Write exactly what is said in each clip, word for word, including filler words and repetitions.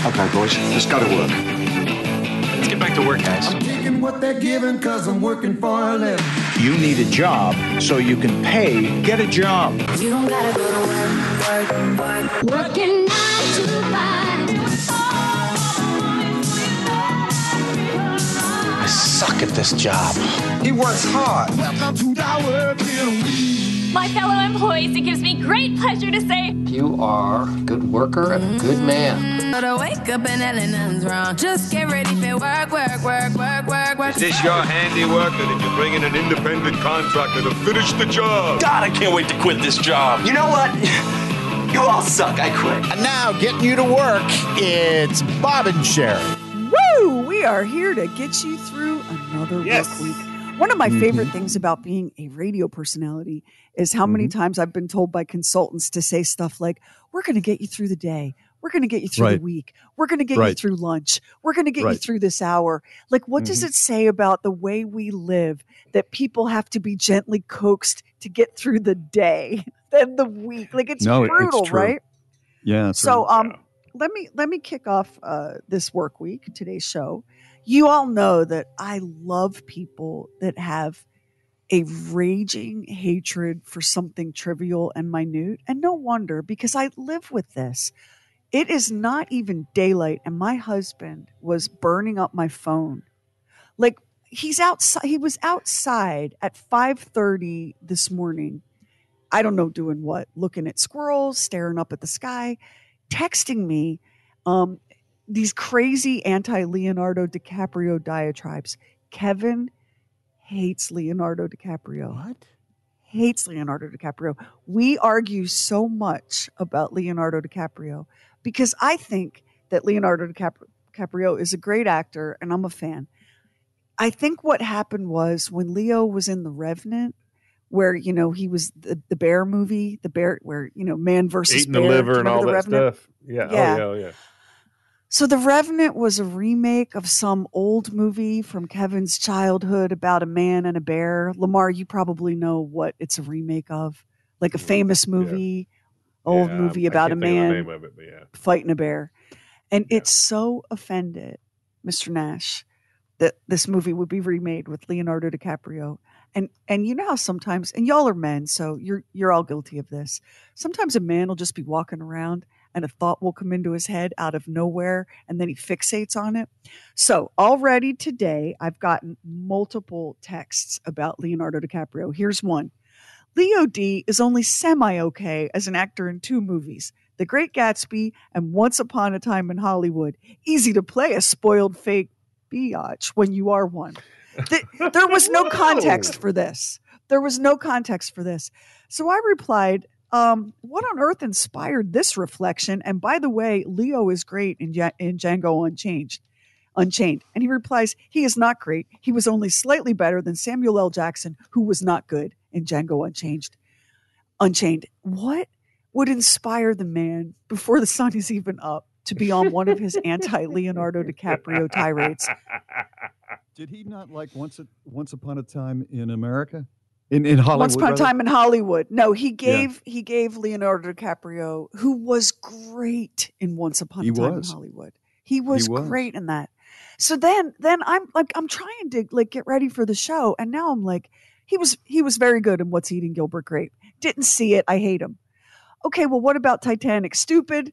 Okay, boys, just go to work. Let's get back to work, guys. I'm taking what they're giving because I'm working for a living. You need a job so you can pay. Get a job. You don't gotta go to work, work, work. Working nine to five. I suck at this job. He works hard. Welcome to our work here. My fellow employees, it gives me great pleasure to say you are a good worker and a good man. But I wake up and Ellen, nothing's wrong. Just get ready for work, work, work, work, work, work. Is this your handiwork, or did you bring in an independent contractor to finish the job? God, I can't wait to quit this job. You know what? You all suck. I quit. And now, getting you to work, it's Bob and Sherry. Woo! We are here to get you through another yes. work week. One of my mm-hmm. favorite things about being a radio personality is how mm-hmm. many times I've been told by consultants to say stuff like, we're going to get you through the day. We're going to get you through right. the week. We're going to get right. you through lunch. We're going to get right. you through this hour. Like, what mm-hmm. does it say about the way we live that people have to be gently coaxed to get through the day than the week? Like, it's no, brutal, it's true. right? Yeah. So, right. um, let me let me kick off uh, this work week, today's show. You all know that I love people that have a raging hatred for something trivial and minute. And no wonder, because I live with this. It is not even daylight, and my husband was burning up my phone. Like, he's outside. He was outside at five thirty this morning. I don't know doing what, looking at squirrels, staring up at the sky, texting me um, these crazy anti-Leonardo DiCaprio diatribes. Kevin hates Leonardo DiCaprio. What? Hates Leonardo DiCaprio. We argue so much about Leonardo DiCaprio because I think that Leonardo DiCaprio is a great actor and I'm a fan. I think what happened was when Leo was in The Revenant, where, you know, he was the, the bear movie, the bear where, you know, man versus eating bear. the liver and all that Revenant? stuff. Yeah. Yeah. Oh, yeah. Oh, yeah. So The Revenant was a remake of some old movie from Kevin's childhood about a man and a bear. Lamar, you probably know what it's a remake of, like a famous movie, yeah. old yeah, movie I about a man name of it, but yeah. fighting a bear. And yeah. it's so offended Mister Nash that this movie would be remade with Leonardo DiCaprio. And and you know how sometimes, and y'all are men, so you're you're all guilty of this. Sometimes a man will just be walking around and a thought will come into his head out of nowhere, and then he fixates on it. So already today, I've gotten multiple texts about Leonardo DiCaprio. Here's one. Leo D is only semi-okay as an actor in two movies, The Great Gatsby and Once Upon a Time in Hollywood. Easy to play a spoiled fake biatch when you are one. The, there was no context for this. There was no context for this. So I replied, um, what on earth inspired this reflection? And by the way, Leo is great in, in Django Unchained. Unchained. And he replies, he is not great. He was only slightly better than Samuel L. Jackson, who was not good in Django Unchained. Unchained. What would inspire the man before the sun is even up to be on one of his anti-Leonardo DiCaprio tirades? Did he not like Once a, Once Upon a Time in America? In in Hollywood. Once Upon a rather? Time in Hollywood. No, he gave yeah. he gave Leonardo DiCaprio, who was great in Once Upon he a Time was. in Hollywood. He was, he was great in that. So then then I'm like I'm trying to like get ready for the show, and now I'm like, he was he was very good in What's Eating Gilbert Grape. Didn't see it. I hate him. Okay, well, what about Titanic? Stupid.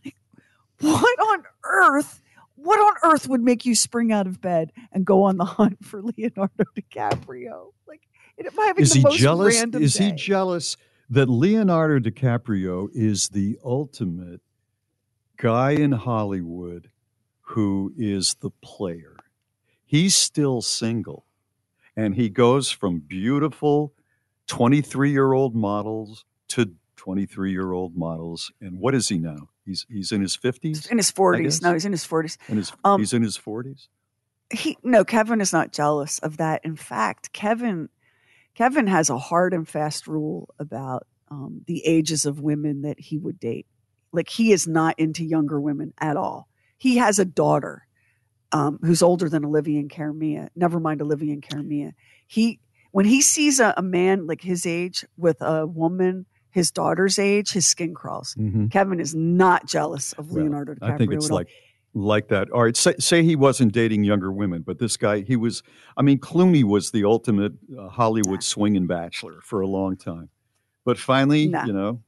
What on earth? What on earth would make you spring out of bed and go on the hunt for Leonardo DiCaprio? Like, am I having is the he most jealous? random Is day? he jealous that Leonardo DiCaprio is the ultimate guy in Hollywood who is the player? He's still single, and he goes from beautiful twenty-three-year-old models to twenty-three-year-old models. And what is he now? He's he's in his fifties? In his forties. No, he's in his forties. In his, um, he's in his forties? He no, Kevin is not jealous of that. In fact, Kevin Kevin has a hard and fast rule about um, the ages of women that he would date. Like, he is not into younger women at all. He has a daughter um, who's older than Olivia and Karamia. Never mind Olivia and Karamia. He when he sees a, a man like his age with a woman his daughter's age, his skin crawls. Mm-hmm. Kevin is not jealous of Well, Leonardo DiCaprio. I think it's at all. like like that. All right, say, say he wasn't dating younger women, but this guy, he was, I mean, Clooney was the ultimate uh, Hollywood swinging bachelor for a long time. But finally, Nah. you know.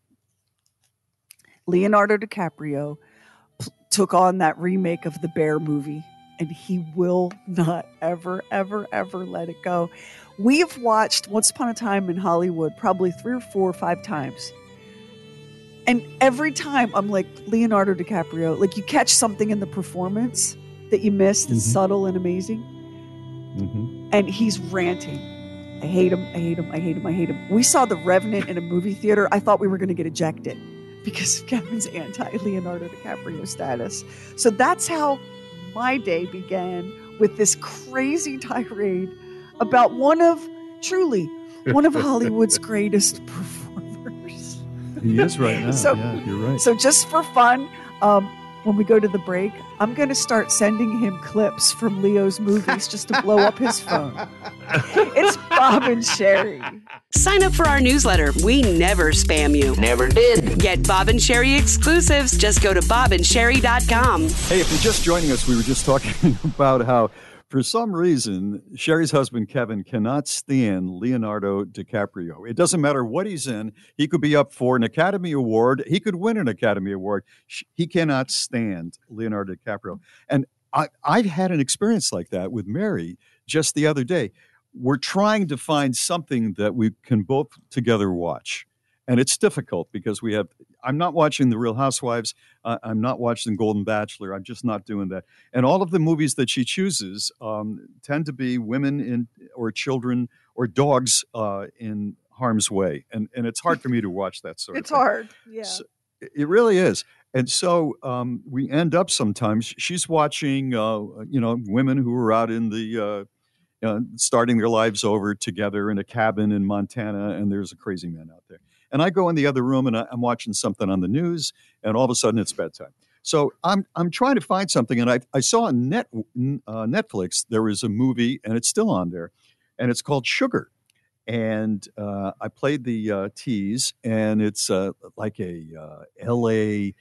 Leonardo DiCaprio p- took on that remake of the Bear movie, and he will not ever, ever, ever let it go. We've watched Once Upon a Time in Hollywood probably three or four or five times. And every time I'm like, Leonardo DiCaprio, like you catch something in the performance that you missed, Mhm. it's subtle and amazing. Mm-hmm. And he's ranting. I hate him, I hate him, I hate him, I hate him. We saw The Revenant in a movie theater. I thought we were going to get ejected because of Kevin's anti-Leonardo DiCaprio status. So that's how my day began, with this crazy tirade about one of, truly, one of Hollywood's greatest performers. He is right now. So- yeah, you're right. So just for fun, um, when we go to the break, I'm going to start sending him clips from Leo's movies just to blow up his phone. It's Bob and Sherry. Sign up for our newsletter. We never spam you. Never did. Get Bob and Sherry exclusives. Just go to bob and sherry dot com. Hey, if you're just joining us, we were just talking about how, for some reason, Sherry's husband, Kevin, cannot stand Leonardo DiCaprio. It doesn't matter what he's in. He could be up for an Academy Award. He could win an Academy Award. Sh- He cannot stand Leonardo DiCaprio. And I, I've had an experience like that with Mary just the other day. We're trying to find something that we can both together watch. And it's difficult because we have, I'm not watching The Real Housewives. Uh, I'm not watching Golden Bachelor. I'm just not doing that. And all of the movies that she chooses um, tend to be women in, or children or dogs uh, in harm's way. And and it's hard for me to watch that sort It's of thing. hard. Yeah. So, it really is. And so um, we end up sometimes, she's watching, uh, you know, women who are out in the, uh, uh, starting their lives over together in a cabin in Montana, and there's a crazy man out there. And I go in the other room and I, I'm watching something on the news, and all of a sudden it's bedtime. So I'm I'm trying to find something, and I I saw on net uh, Netflix there was a movie, and it's still on there, and it's called Sugar. And uh, I played the uh, tease, and it's uh, like a uh, L A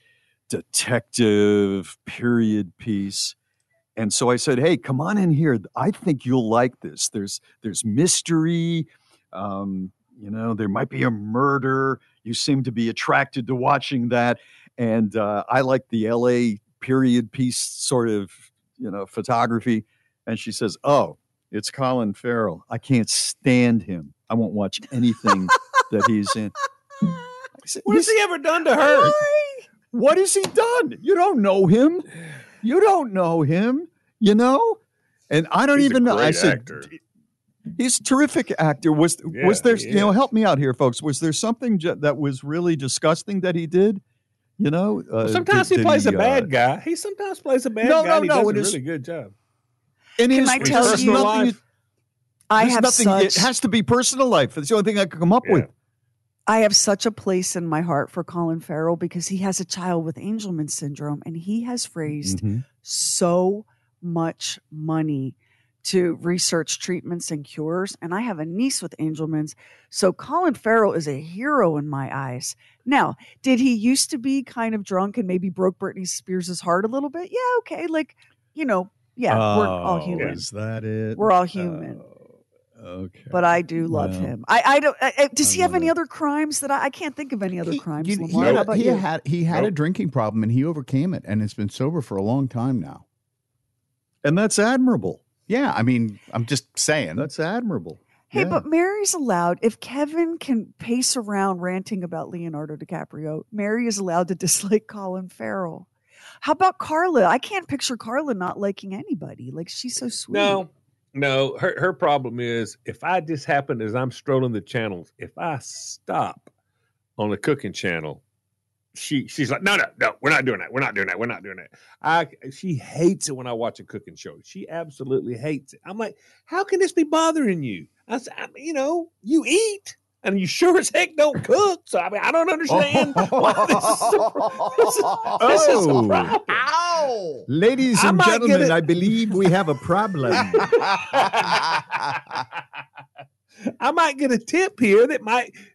detective period piece. And so I said, "Hey, come on in here. I think you'll like this. There's there's mystery. Um, you know, there might be a murder. You seem to be attracted to watching that, and uh, I like the L A period piece sort of, you know, photography." And she says, "Oh, it's Colin Farrell. I can't stand him. I won't watch anything that he's in." Said, what has he ever done to her? Why? What has he done? You don't know him. You don't know him. You know, and I don't He's even a know. I great said, actor. he's a terrific actor. Was Yeah, was there? he You know, is. help me out here, folks. Was there something ju- that was really disgusting that he did? You know, uh, Well, sometimes did- he did plays a uh, bad guy. He sometimes plays a bad No, guy. no, and he no, does it a is- really good job. And Can his, I there's tell nothing you- you- I there's have nothing. such. It has to be personal life. That's the only thing I could come up Yeah. with. I have such a place in my heart for Colin Farrell because he has a child with Angelman syndrome, and he has raised Mhm. so much money to research treatments and cures. And I have a niece with Angelman's. So Colin Farrell is a hero in my eyes. Now, did he used to be kind of drunk and maybe broke Britney Spears' heart a little bit? Yeah, okay. Like, you know, yeah, we're all Oh, human. Is that it? We're all human. Oh, okay. But I do love Well, him. I, I don't. I, I- does I he have love any it. other crimes that I, I can't think of any other He- crimes? you- he Lamar, had how a- about he you? had he had a Nope. drinking problem and he overcame it, and has been sober for a long time now. And that's admirable. Yeah, I mean, I'm just saying. That's admirable. Hey, Yeah. but Mary's allowed. If Kevin can pace around ranting about Leonardo DiCaprio, Mary is allowed to dislike Colin Farrell. How about Carla? I can't picture Carla not liking anybody. Like, she's so sweet. No, no. Her her problem is if I just happen as I'm strolling the channels, if I stop on the cooking channel, she she's like, no, no, no, we're not doing that. We're not doing that. We're not doing that. I she hates it when I watch a cooking show. She absolutely hates it. I'm like, how can this be bothering you? I said, I mean, you know, you eat. And you sure as heck don't cook. So, I mean, I don't understand why this is a, this is, this is a Oh. problem. Ow! Ladies I and might get gentlemen, it. I believe we have a problem. I might get a tip here that might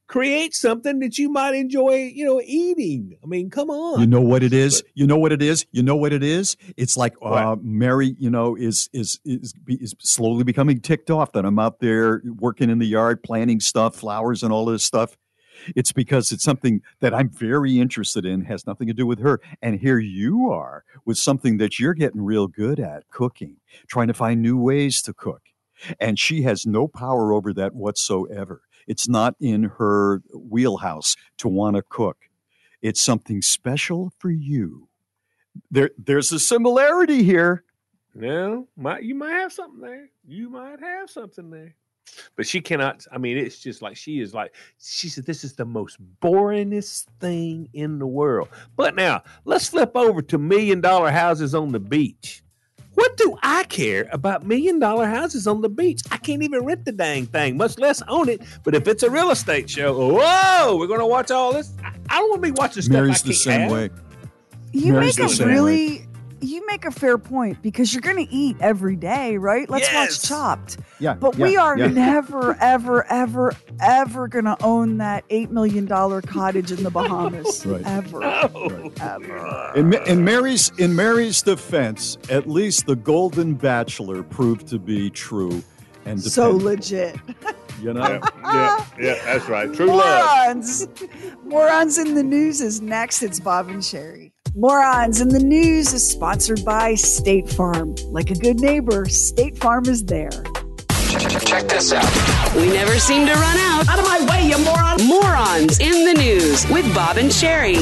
create something that you might enjoy, you know, eating. I mean, come on. You know what it is? You know what it is? You know what it is? It's like uh, What? Mary, you know, is is is is slowly becoming ticked off that I'm out there working in the yard, planting stuff, flowers, and all this stuff. It's because it's something that I'm very interested in, has nothing to do with her. And here you are with something that you're getting real good at, cooking, trying to find new ways to cook. And she has no power over that whatsoever. It's not in her wheelhouse to want to cook. It's something special for you. There, there's a similarity here. No, might you might have something there. You might have something there. But she cannot. I mean, it's just like she is like, she said, this is the most boringest thing in the world. But now let's flip over to million dollar houses on the beach. What do I care about million dollar houses on the beach? I can't even rent the dang thing, much less own it. But if it's a real estate show, whoa, we're going to watch all this. I, I don't want to be watching stuff Mary's I the can't same have. way. You Mary's make the a same really, way. you make a fair point because you're going to eat every day, right? Let's Yes. watch Chopped. Yeah. But yeah, we are yeah. never, ever, ever, ever going to own that eight million dollars cottage in the Bahamas. Right. Ever. No. Ever. In, Ma- in Mary's in Mary's defense, at least the Golden Bachelor proved to be true and So dependable, legit. you know. Yeah, yeah, yeah, that's right. True love. Morons. Morons in the News is next. It's Bob and Sherry. Morons in the News is sponsored by State Farm. Like a good neighbor, State Farm is there. Check this out. We never seem to run out. Out of my way, you moron! Morons in the News with Bob and Sherry.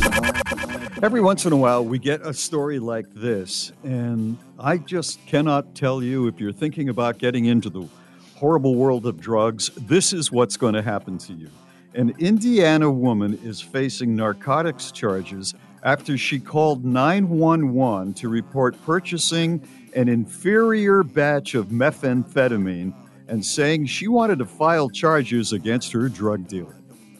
Every once in a while, we get a story like this, and I just cannot tell you if you're thinking about getting into the horrible world of drugs, this is what's going to happen to you. An Indiana woman is facing narcotics charges after she called nine one one to report purchasing an inferior batch of methamphetamine and saying she wanted to file charges against her drug dealer.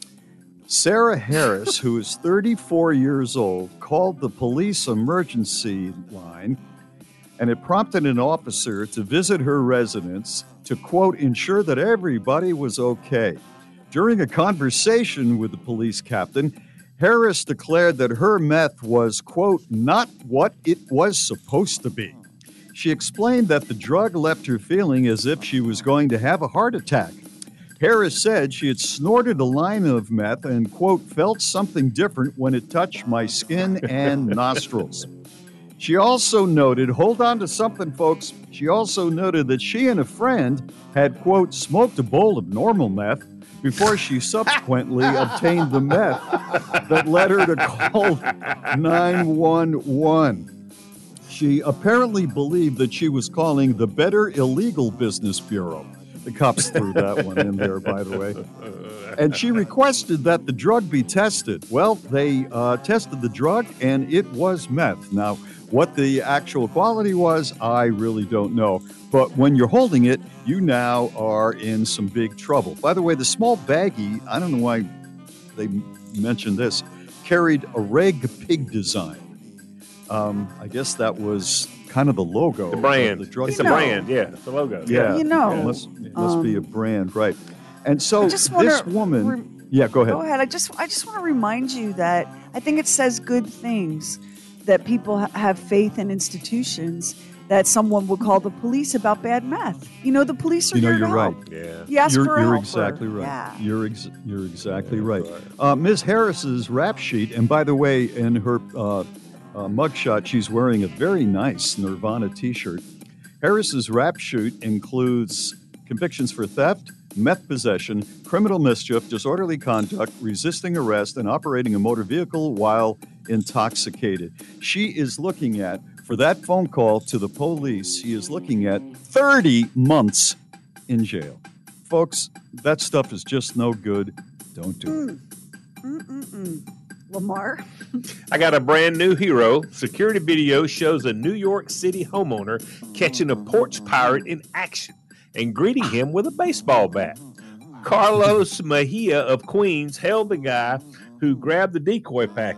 Sarah Harris, who is thirty-four years old, called the police emergency line, and it prompted an officer to visit her residence to, quote, ensure that everybody was okay. During a conversation with the police captain, Harris declared that her meth was, quote, not what it was supposed to be. She explained that the drug left her feeling as if she was going to have a heart attack. Harris said she had snorted a line of meth and, quote, felt something different when it touched my skin and nostrils. She also noted, hold on to something, folks. She also noted that she and a friend had, quote, smoked a bowl of normal meth before she subsequently obtained the meth that led her to call nine one one. She apparently believed that she was calling the Better Illegal Business Bureau. The cops threw that one in there, by the way. And she requested that the drug be tested. Well, they uh, tested the drug, and it was meth. Now, what the actual quality was, I really don't know. But when you're holding it, you now are in some big trouble. By the way, the small baggie, I don't know why they mentioned this, carried a Reg Pig design. Um, I guess that was kind of the logo. The brand. Of the drug It's a know. brand, yeah. It's a logo. Yeah. You know, It must, it must um, be a brand, right. And so I just wanna this woman... re- yeah, go ahead. Go ahead. I just, I just want to remind you that I think it says good things that people ha- have faith in institutions that someone would call the police about bad meth. You know, the police are You know, here you're to right. help. Yeah. You ask you're for a you're helper. exactly right. Yeah. You're ex- you're exactly right. Uh, Miz Harris's rap sheet, and by the way, in her uh, uh, mugshot, she's wearing a very nice Nirvana T-shirt. Harris's rap sheet includes convictions for theft, meth possession, criminal mischief, disorderly conduct, resisting arrest, and operating a motor vehicle while intoxicated. She is looking at, for that phone call to the police, she is looking at thirty months in jail. Folks, that stuff is just no good. Don't do it. Mm-mm-mm. Lamar? I got a brand new hero. Security video shows a New York City homeowner catching a porch pirate in action and greeting him with a baseball bat. Carlos Mejia of Queens held the guy who grabbed the decoy package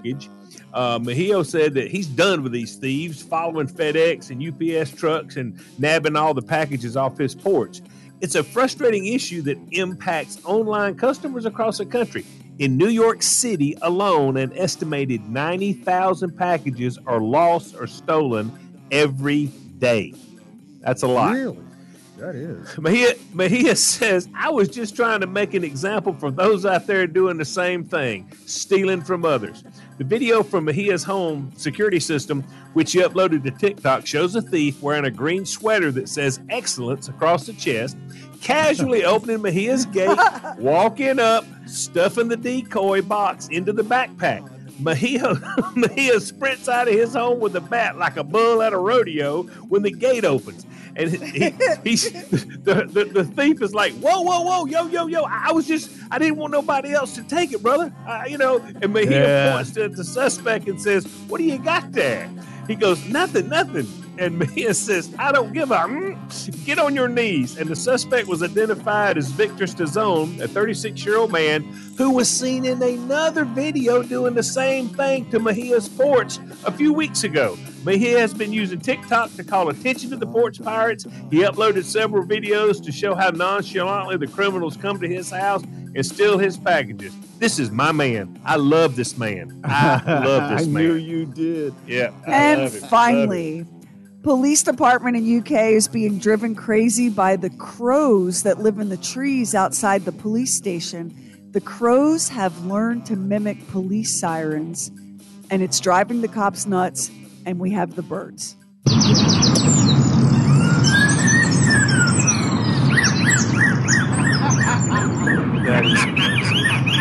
Uh, Mejia said that he's done with these thieves following FedEx and U P S trucks and nabbing all the packages off his porch. It's a frustrating issue that impacts online customers across the country. In New York City alone, an estimated ninety thousand packages are lost or stolen every day. That's a lot. Really? That is. Mejia, Mejia says, I was just trying to make an example for those out there doing the same thing, stealing from others. The video from Mejia's home security system, which he uploaded to TikTok, shows a thief wearing a green sweater that says excellence across the chest, casually opening Mejia's gate, walking up, stuffing the decoy box into the backpack. Mejia, Mejia sprints out of his home with a bat like a bull at a rodeo when the gate opens. And he, he's the, the, the thief is like, whoa, whoa, whoa, yo, yo, yo. I was just, I didn't want nobody else to take it, brother. Uh, you know, and Mejia yeah. points to the suspect and says, what do you got there? He goes, nothing, nothing. And Mejia says, I don't give a, mm, get on your knees. And the suspect was identified as Victor Stazone, a thirty-six-year-old man who was seen in another video doing the same thing to Mejia's porch a few weeks ago. Mejia has been using TikTok to call attention to the porch pirates. He uploaded several videos to show how nonchalantly the criminals come to his house and steal his packages. This is my man. I love this man. I love this I man. I knew you did. Yeah. I and love it. finally, police department in U K is being driven crazy by the crows that live in the trees outside the police station. The crows have learned to mimic police sirens, and it's driving the cops nuts. And we have the birds. That is amazing.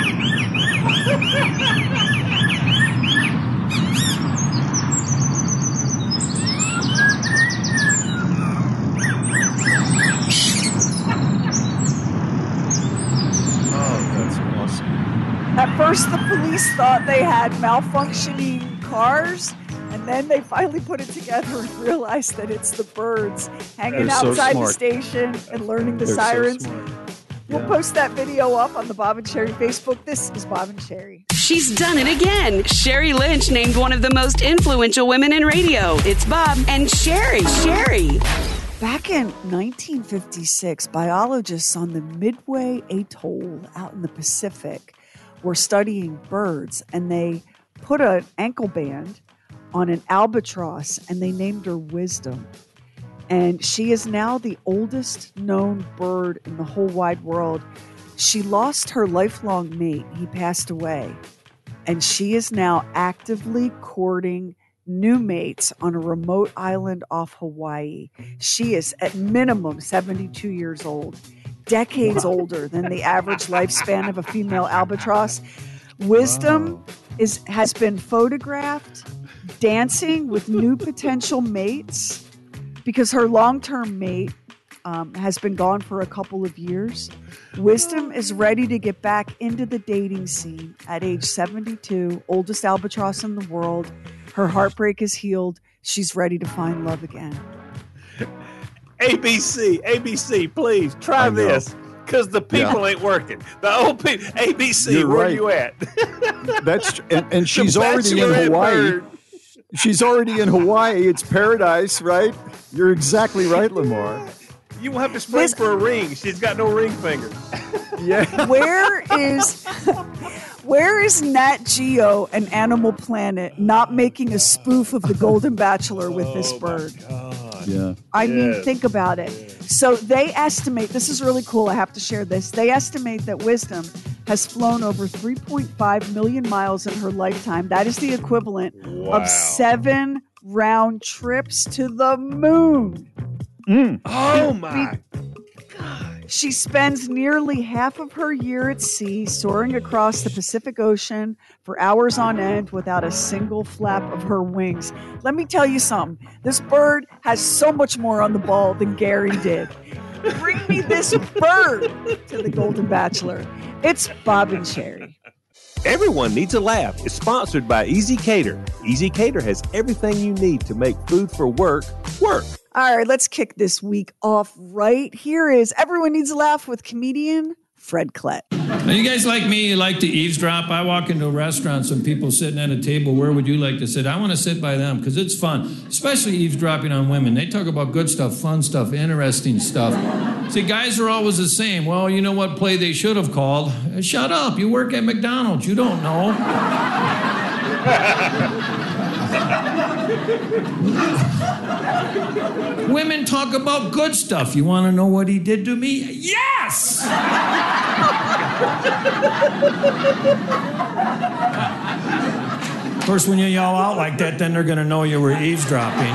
Oh, that's awesome. At first, the police thought they had malfunctioning cars. And then they finally put it together and realized that it's the birds hanging They're so outside the smart. station and learning the They're sirens. So smart. We'll Yeah. post that video up on the Bob and Sherry Facebook. This is Bob and Sherry. She's done it again. Sherry Lynch named one of the most influential women in radio. It's Bob and Sherry. Sherry. Back in nineteen fifty-six, biologists on the Midway Atoll out in the Pacific were studying birds, and they put an ankle band on an albatross, and they named her Wisdom. And she is now the oldest known bird in the whole wide world. She lost her lifelong mate. He passed away. And she is now actively courting new mates on a remote island off Hawaii. She is at minimum seventy-two years old, decades wow. older than the average lifespan of a female albatross. Wisdom wow. is has been photographed dancing with new potential mates because her long-term mate um, has been gone for a couple of years. Wisdom is ready to get back into the dating scene at age seventy-two, oldest albatross in the world. Her heartbreak is healed. She's ready to find love again. A B C, A B C, please try this. Because the people yeah. ain't working. The old people, A B C, You're where right. you at? That's and, and she's already in Hawaii. Bird. She's already in Hawaii. It's paradise, right? You're exactly right, Lamar. You won't have to spring this, for a ring. She's got no ring finger. Yeah. Where is where is Nat Geo and Animal Planet not making a spoof of the Golden Bachelor with oh this bird? Yeah. I yes. mean, think about it. So they estimate, this is really cool, I have to share this. They estimate that Wisdom has flown over three point five million miles in her lifetime. That is the equivalent wow. of seven round trips to the moon. Mm. Oh my God. She spends nearly half of her year at sea, soaring across the Pacific Ocean for hours on end without a single flap of her wings. Let me tell you something. This bird has so much more on the ball than Gary did. Bring me this bird to the Golden Bachelor. It's Bob and Sherry. Everyone Needs a Laugh is sponsored by Easy Cater. Easy Cater has everything you need to make food for work work. All right, let's kick this week off right. Here is Everyone Needs a Laugh with comedian Fred Klett. Now, you guys like me, you like to eavesdrop. I walk into a restaurant, some people sitting at a table. Where would you like to sit? I want to sit by them because it's fun, especially eavesdropping on women. They talk about good stuff, fun stuff, interesting stuff. See, guys are always the same. Well, you know what play they should have called? Shut up. You work at McDonald's. You don't know. Women talk about good stuff. You want to know what he did to me? Yes! Of course, when you yell out like that, then they're going to know you were eavesdropping.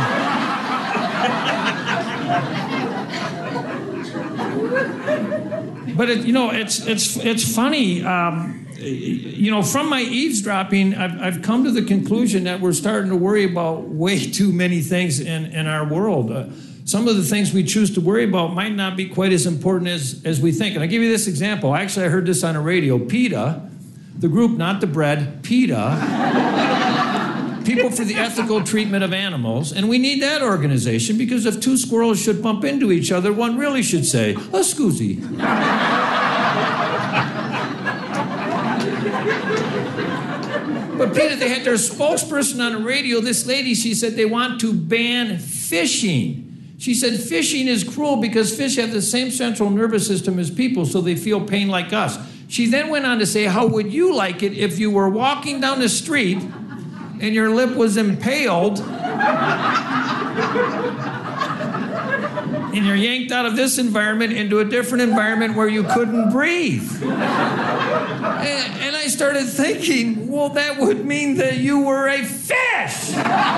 But, it, you know, it's, it's, it's funny. Um, you know, from my eavesdropping, I've, I've come to the conclusion that we're starting to worry about way too many things in, in our world. Uh, some of the things we choose to worry about might not be quite as important as, as we think. And I'll give you this example. Actually, I heard this on a radio. PETA, the group, not the bread, PETA, People for the Ethical Treatment of Animals. And we need that organization because if two squirrels should bump into each other, one really should say, a scoozy. But PETA, they had their spokesperson on the radio. This lady, she said they want to ban fishing. She said fishing is cruel because fish have the same central nervous system as people, so they feel pain like us. She then went on to say, how would you like it if you were walking down the street and your lip was impaled and you're yanked out of this environment into a different environment where you couldn't breathe? And, and I started thinking, well, that would mean that you were a fish.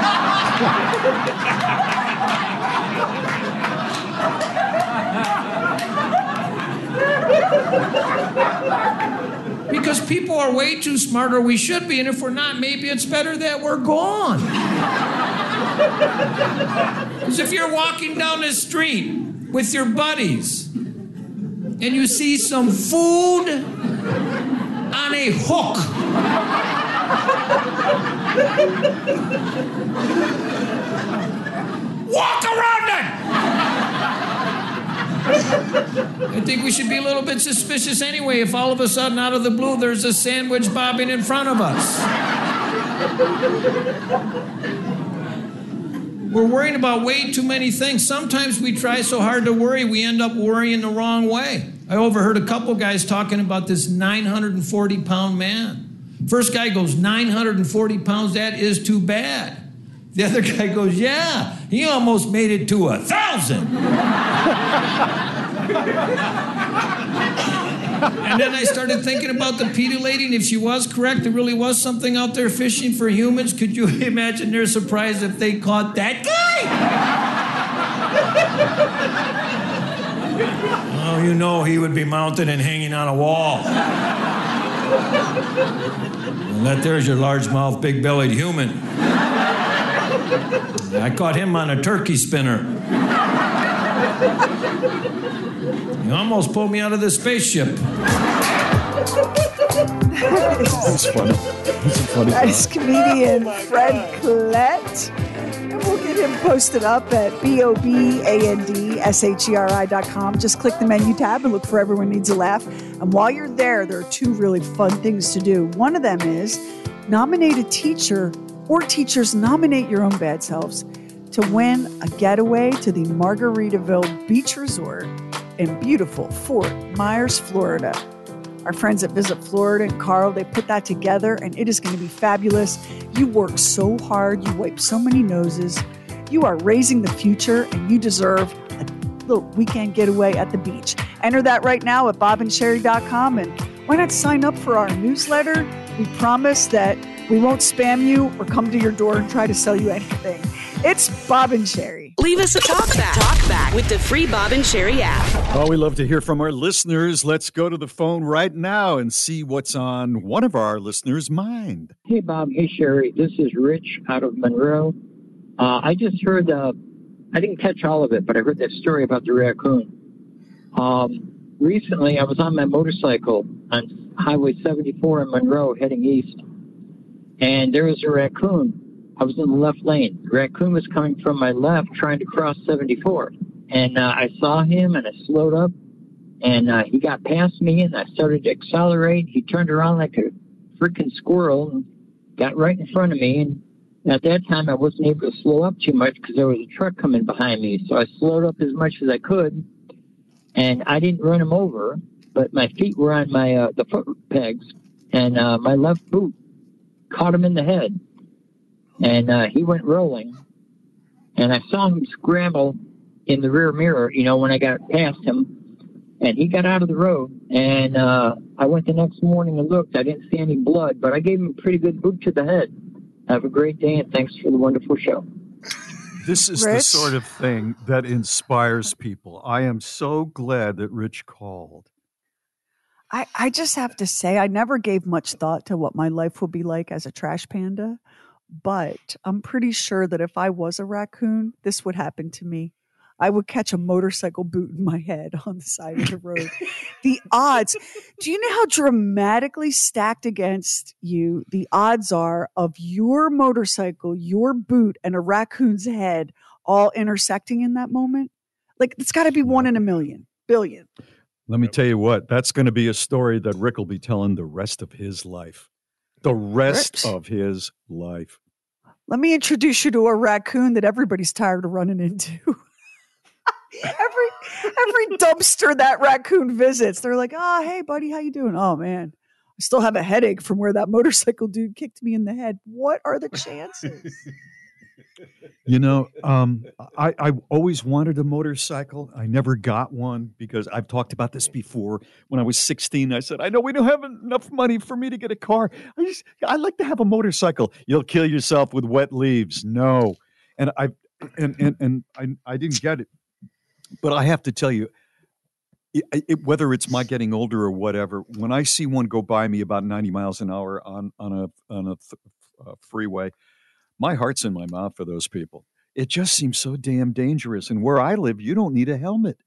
Because people are way too smart, or we should be, and if we're not, maybe it's better that we're gone. Because if you're walking down the street with your buddies and you see some food on a hook, walk around it! I think we should be a little bit suspicious anyway if all of a sudden, out of the blue, there's a sandwich bobbing in front of us. We're worrying about way too many things. Sometimes we try so hard to worry, we end up worrying the wrong way. I overheard a couple guys talking about this nine hundred forty pound man. First guy goes, nine hundred forty pounds, that is too bad. The other guy goes, yeah, he almost made it to a thousand. And then I started thinking about the PETA lady, and if she was correct, there really was something out there fishing for humans. Could you imagine their surprise if they caught that guy? Oh, you know he would be mounted and hanging on a wall. And that there's your largemouth, big-bellied human. I caught him on a turkey spinner. He almost pulled me out of the spaceship. That's funny. That's funny. Nice comedian Fred Klett. And we'll get him posted up at B O B A N D S H E R I dot com. Just click the menu tab and look for Everyone Needs a Laugh. And while you're there, there are two really fun things to do. One of them is nominate a teacher, or teachers nominate your own bad selves to win a getaway to the Margaritaville Beach Resort in beautiful Fort Myers, Florida. Our friends at Visit Florida and Carl, they put that together, and it is going to be fabulous. You work so hard. You wipe so many noses. You are raising the future, and you deserve a little weekend getaway at the beach. Enter that right now at bob and sherry dot com, and why not sign up for our newsletter? We promise that we won't spam you or come to your door and try to sell you anything. It's Bob and Sherry. Leave us a talk back. Talk back with the free Bob and Sherry app. Oh, we love to hear from our listeners. Let's go to the phone right now and see what's on one of our listeners' mind. Hey, Bob. Hey, Sherry. This is Rich out of Monroe. Uh, I just heard, uh, I didn't catch all of it, but I heard that story about the raccoon. Um, recently, I was on my motorcycle on Highway seventy-four in Monroe heading east, and there was a raccoon. I was in the left lane. The raccoon was coming from my left trying to cross seventy-four. And uh, I saw him, and I slowed up, and uh, he got past me, and I started to accelerate. He turned around like a freaking squirrel and got right in front of me. And at that time, I wasn't able to slow up too much because there was a truck coming behind me. So I slowed up as much as I could, and I didn't run him over, but my feet were on my uh, the foot pegs, and uh, my left boot caught him in the head, and uh, he went rolling. And I saw him scramble in the rear mirror, you know, when I got past him. And he got out of the road, and uh, I went the next morning and looked. I didn't see any blood, but I gave him a pretty good boot to the head. Have a great day, and thanks for the wonderful show. This is Rich? the sort of thing that inspires people. I am so glad that Rich called. I, I just have to say, I never gave much thought to what my life would be like as a trash panda, but I'm pretty sure that if I was a raccoon, this would happen to me. I would catch a motorcycle boot in my head on the side of the road. The odds, do you know how dramatically stacked against you the odds are of your motorcycle, your boot, and a raccoon's head all intersecting in that moment? Like, it's got to be one in a million, billion. Let me tell you what, that's going to be a story that Rick will be telling the rest of his life. The rest Rich. of his life. Let me introduce you to a raccoon that everybody's tired of running into. every every dumpster that raccoon visits, they're like, oh, hey, buddy, how you doing? Oh, man, I still have a headache from where that motorcycle dude kicked me in the head. What are the chances? You know, um, I, I always wanted a motorcycle. I never got one because I've talked about this before. When I was sixteen, I said, I know we don't have enough money for me to get a car. I just, I'd like to have a motorcycle. You'll kill yourself with wet leaves. No. And I, and, and, and I, I didn't get it. But I have to tell you, it, it, whether it's my getting older or whatever, when I see one go by me about ninety miles an hour on, on a, on a th- uh, freeway, my heart's in my mouth for those people. It just seems so damn dangerous. And where I live, you don't need a helmet.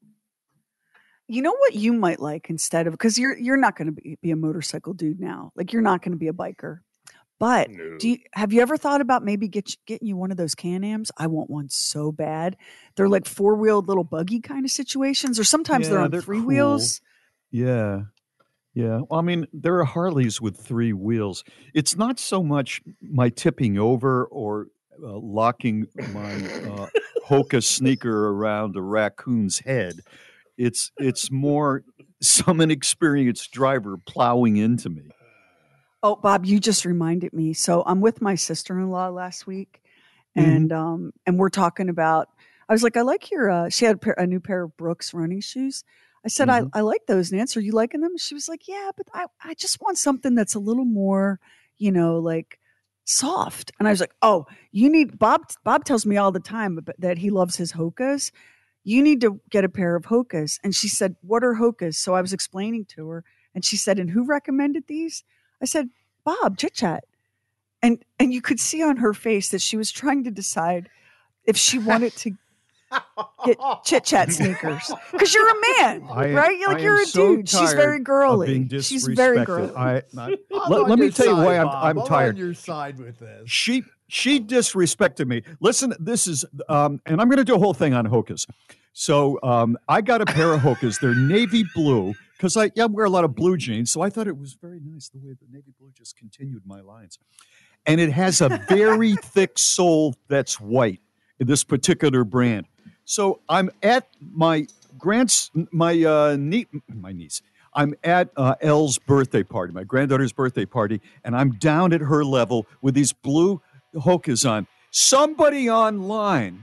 You know what you might like instead of, because you're you're not going to be, be a motorcycle dude now. Like, you're not going to be a biker. But no. do you, have you ever thought about maybe get, getting you one of those Can-Ams? I want one so bad. They're like four-wheeled little buggy kind of situations, or sometimes yeah, they're on they're three cool. wheels. Yeah. Yeah. Well, I mean, there are Harleys with three wheels. It's not so much my tipping over or uh, locking my uh, Hoka sneaker around a raccoon's head. It's it's more some inexperienced driver plowing into me. Oh, Bob, you just reminded me. So I'm with my sister-in-law last week, and mm-hmm. um, and we're talking about. I was like, I like your. Uh, she had a, pair, a new pair of Brooks running shoes. I said, mm-hmm. I, I like those, Nance. Are you liking them? She was like, yeah, but I, I just want something that's a little more, you know, like soft. And I was like, oh, you need Bob. Bob tells me all the time that he loves his Hokas. You need to get a pair of Hokas. And she said, what are Hokas? So I was explaining to her, and she said, and who recommended these? I said, Bob, Chit Chat. And and you could see on her face that she was trying to decide if she wanted to get Chit Chat sneakers. Because you're a man, I, right? You're like, I you're a so dude. She's very girly. She's very girly. I, I, let let me tell you why I'm, I'm I'm tired. on your side with this. She she disrespected me. Listen, this is, um, and I'm going to do a whole thing on Hokas. So um, I got a pair of Hokas. They're navy blue. Because I, yeah, I wear a lot of blue jeans, so I thought it was very nice the way the navy blue just continued my lines. And it has a very thick sole that's white, this particular brand. So I'm at my grand's, my uh, nie- my niece. I'm at uh, Elle's birthday party, my granddaughter's birthday party, and I'm down at her level with these blue Hokas on. Somebody online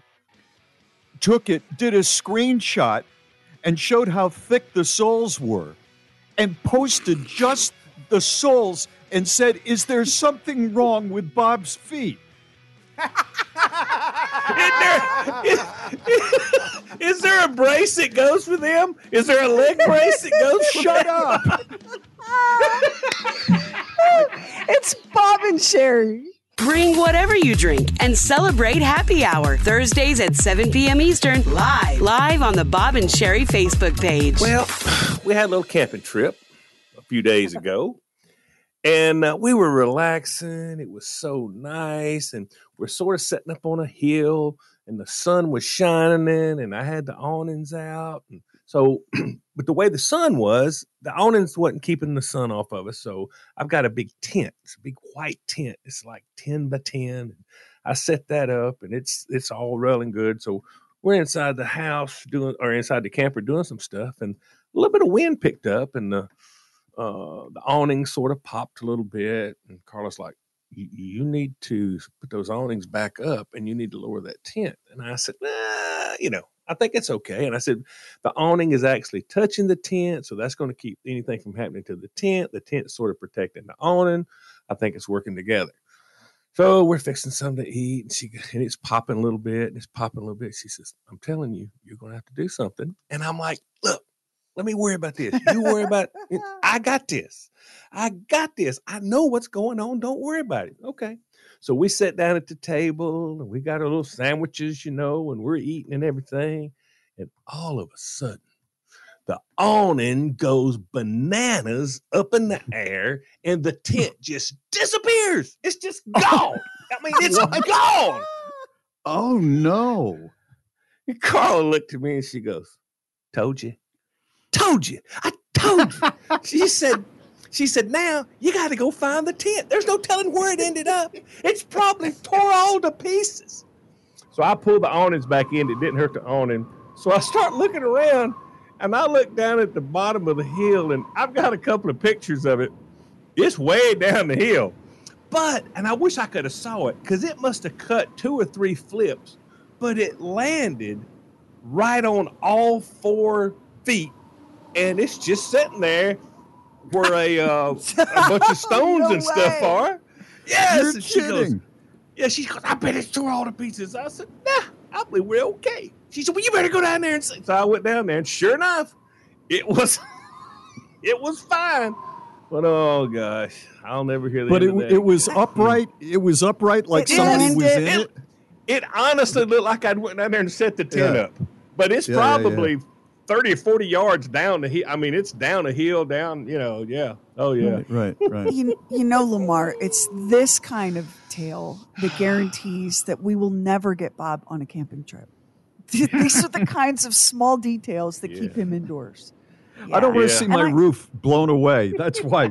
took it, did a screenshot, and showed how thick the soles were and posted just the soles and said, is there something wrong with Bob's feet? is, there, is, is there a brace that goes with them? Is there a leg brace that goes with Shut them? up. It's Bob and Sherry. Bring whatever you drink and celebrate Happy Hour Thursdays at seven p.m. Eastern, live, live on the Bob and Sherry Facebook page. Well, we had a little camping trip a few days ago, and uh, we were relaxing. It was so nice, and we're sort of sitting up on a hill, and the sun was shining, and I had the awnings out, and So, but the way the sun was, the awnings wasn't keeping the sun off of us. So I've got a big tent. It's a big white tent. It's like ten by ten. I set that up, and it's it's all rolling good. So we're inside the house doing, or inside the camper doing some stuff, and a little bit of wind picked up, and the uh, the awning sort of popped a little bit. And Carla's like, you need to put those awnings back up, and you need to lower that tent. And I said, nah, you know, I think it's okay. And I said, the awning is actually touching the tent, so that's going to keep anything from happening to the tent. The tent's sort of protecting the awning. I think it's working together. So we're fixing something to eat, and she and it's popping a little bit, and it's popping a little bit. She says, I'm telling you, you're going to have to do something. And I'm like, look, let me worry about this. You worry about it. I got this. I got this. I know what's going on. Don't worry about it. Okay. So we sat down at the table, and we got our little sandwiches, you know, and we're eating and everything. And all of a sudden, the awning goes bananas up in the air, and the tent just disappears. It's just gone. I mean, it's gone. Oh, no. And Carla looked at me, and she goes, told you. Told you. I told you. She said, she said, now you got to go find the tent. There's no telling where it ended up. It's probably tore all to pieces. So I pulled the awnings back in. It didn't hurt the awning. So I start looking around, and I look down at the bottom of the hill, and I've got a couple of pictures of it. It's way down the hill. But, and I wish I could have saw it, because it must have cut two or three flips, but it landed right on all four feet. And it's just sitting there where a, uh, a bunch of stones no and stuff way. are. Yes. You're and she kidding. goes, yeah, she goes, I bet it's tore all to pieces. I said, nah, I believe we're okay. She said, well, you better go down there and see. So I went down there, and sure enough, it was it was fine. But oh gosh, I'll never hear that. But it, it was upright. It was upright like It somebody was landed. in It, it. it honestly looked like I'd went down there and set the tent Yeah. up. But it's Yeah, yeah, probably yeah. thirty or forty yards down the hill. I mean, it's down a hill, down, you know, yeah. Oh, yeah. Right, right, right. You, you know, Lamar, it's this kind of tale that guarantees that we will never get Bob on a camping trip. These are the kinds of small details that keep Yeah. him indoors. I don't want to Yeah. see And my I- roof blown away. That's why.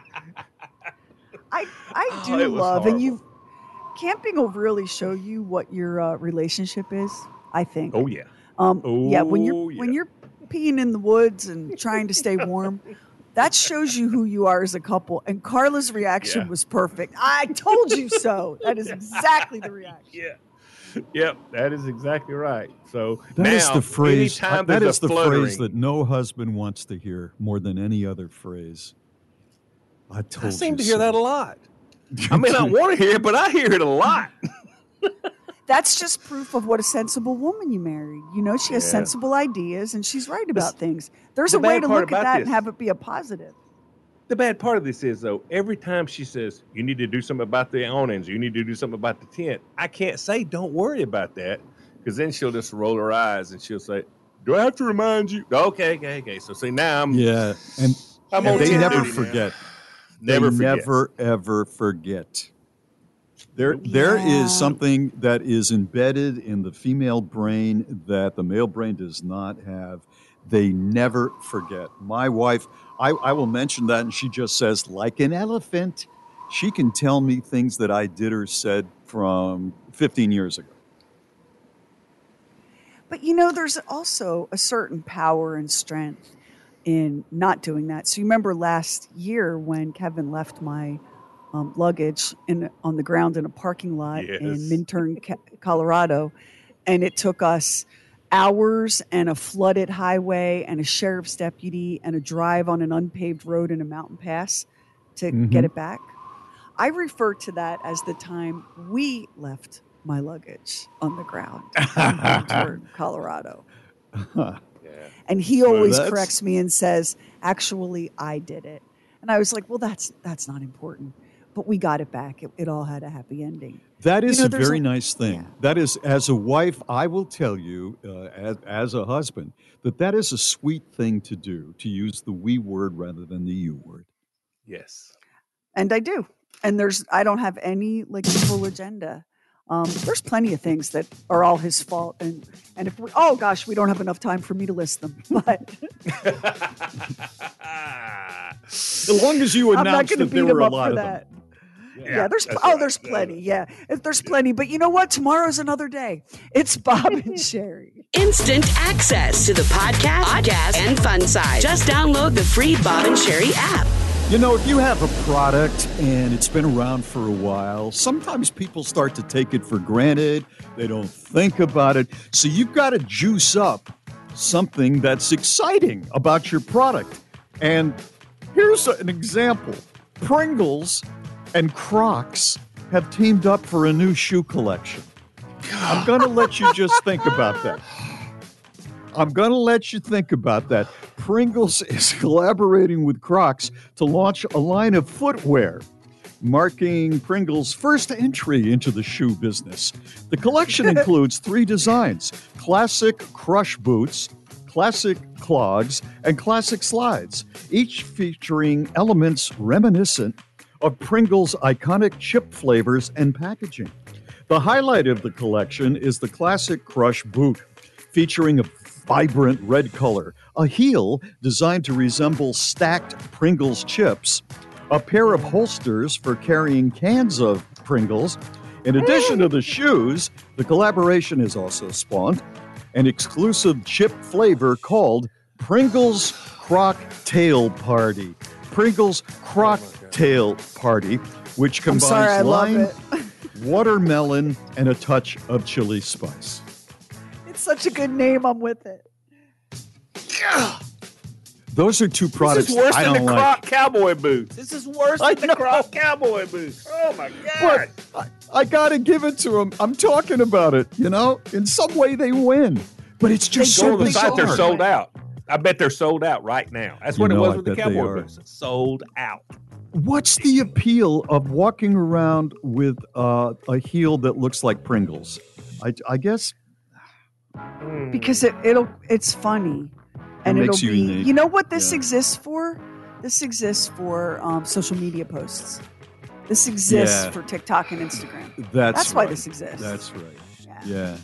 I, I Oh, do it was love, and horrible. you, camping will really show you what your uh, relationship is, I think. Oh, yeah. Um, yeah, when Oh, you're yeah. when you're peeing in the woods and trying to stay warm, that shows you who you are as a couple. And Carla's reaction Yeah. was perfect. I told you so. That is exactly the reaction. Yeah. Yep, that is exactly right. So That now, is the phrase. anytime That there's is a the fluttering, phrase that no husband wants to hear more than any other phrase. I told I seem you to hear so. that a lot. I mean, I want to hear it, but I hear it a lot. That's just proof of what a sensible woman you married. You know, she has Yeah. sensible ideas and she's right about things. There's the a way bad to part look at about that this- and have it be a positive. The bad part of this is, though, every time she says, you need to do something about the awnings, you need to do something about the tent, I can't say, don't worry about that, because then she'll just roll her eyes and she'll say, do I have to remind you? Okay, okay, okay. So see, now I'm, Yeah, and, I'm and on they tent never duty now. forget. Never they forget. never ever forget. There, there Yeah. is something that is embedded in the female brain that the male brain does not have. They never forget. My wife, I, I will mention that, and she just says, like an elephant. She can tell me things that I did or said from fifteen years ago. But you know, there's also a certain power and strength in not doing that. So you remember last year when Kevin left my um, luggage in on the ground in a parking lot Yes. in Minturn, Ca- Colorado, and it took us hours and a flooded highway and a sheriff's deputy and a drive on an unpaved road in a mountain pass to Mhm. get it back. I refer to that as the time we left my luggage on the ground in Minturn, Colorado. Yeah. And he Well, always that's- corrects me and says, actually, I did it. And I was like, well, that's that's not important. But we got it back. It, it all had a happy ending. That You is know, a there's very a- nice thing. yeah. That is, as a wife, I will tell you, uh, as, as a husband, that that is a sweet thing to do, to use the we word rather than the you word. Yes. And I do. And there's I don't have any like evil agenda. Um, there's plenty of things that are all his fault, and and if we, oh gosh, we don't have enough time for me to list them. But as long as you announced that there were a lot of that. them. Yeah, yeah there's oh, right. there's plenty. Yeah, if there's plenty, but you know what? Tomorrow's another day. It's Bob and Sherry. Instant access to the podcast, podcast, and fun side. Just download the free Bob and Sherry app. You know, if you have a product and it's been around for a while, sometimes people start to take it for granted. They don't think about it. So you've got to juice up something that's exciting about your product. And here's an example. Pringles and Crocs have teamed up for a new shoe collection. I'm going to let you just think about that. I'm going to let you think about that. Pringles is collaborating with Crocs to launch a line of footwear, marking Pringles' first entry into the shoe business. The collection includes three designs: classic crush boots, classic clogs, and classic slides, each featuring elements reminiscent of Pringles' iconic chip flavors and packaging. The highlight of the collection is the classic crush boot, featuring a vibrant red color, a heel designed to resemble stacked Pringles chips, a pair of holsters for carrying cans of Pringles. In addition to the shoes, the collaboration has also spawned an exclusive chip flavor called Pringles Croc Tail Party. Pringles Croc Tail Party, which combines sorry, I lime, love it. watermelon, and a touch of chili spice. Such a good name. I'm with it. Those are two products This is worse I than don't the like. Croc cowboy boots. This is worse I than know. the Croc cowboy boots. Oh my God. But I, I got to give it to them. I'm talking about it. You know, in some way they win, but it's just Go so on the site, they're bizarre. sold out. I bet they're sold out right now. That's You what know, it was I with the bet they cowboy are. boots. Sold out. What's the appeal of walking around with uh, a heel that looks like Pringles? I, I guess because it, it'll it's funny, and It it'll makes you be. unique. You know what this Yeah. exists for? This exists for um, social media posts. This exists Yeah. for TikTok and Instagram. that's That's why right. this exists. That's right. Yeah.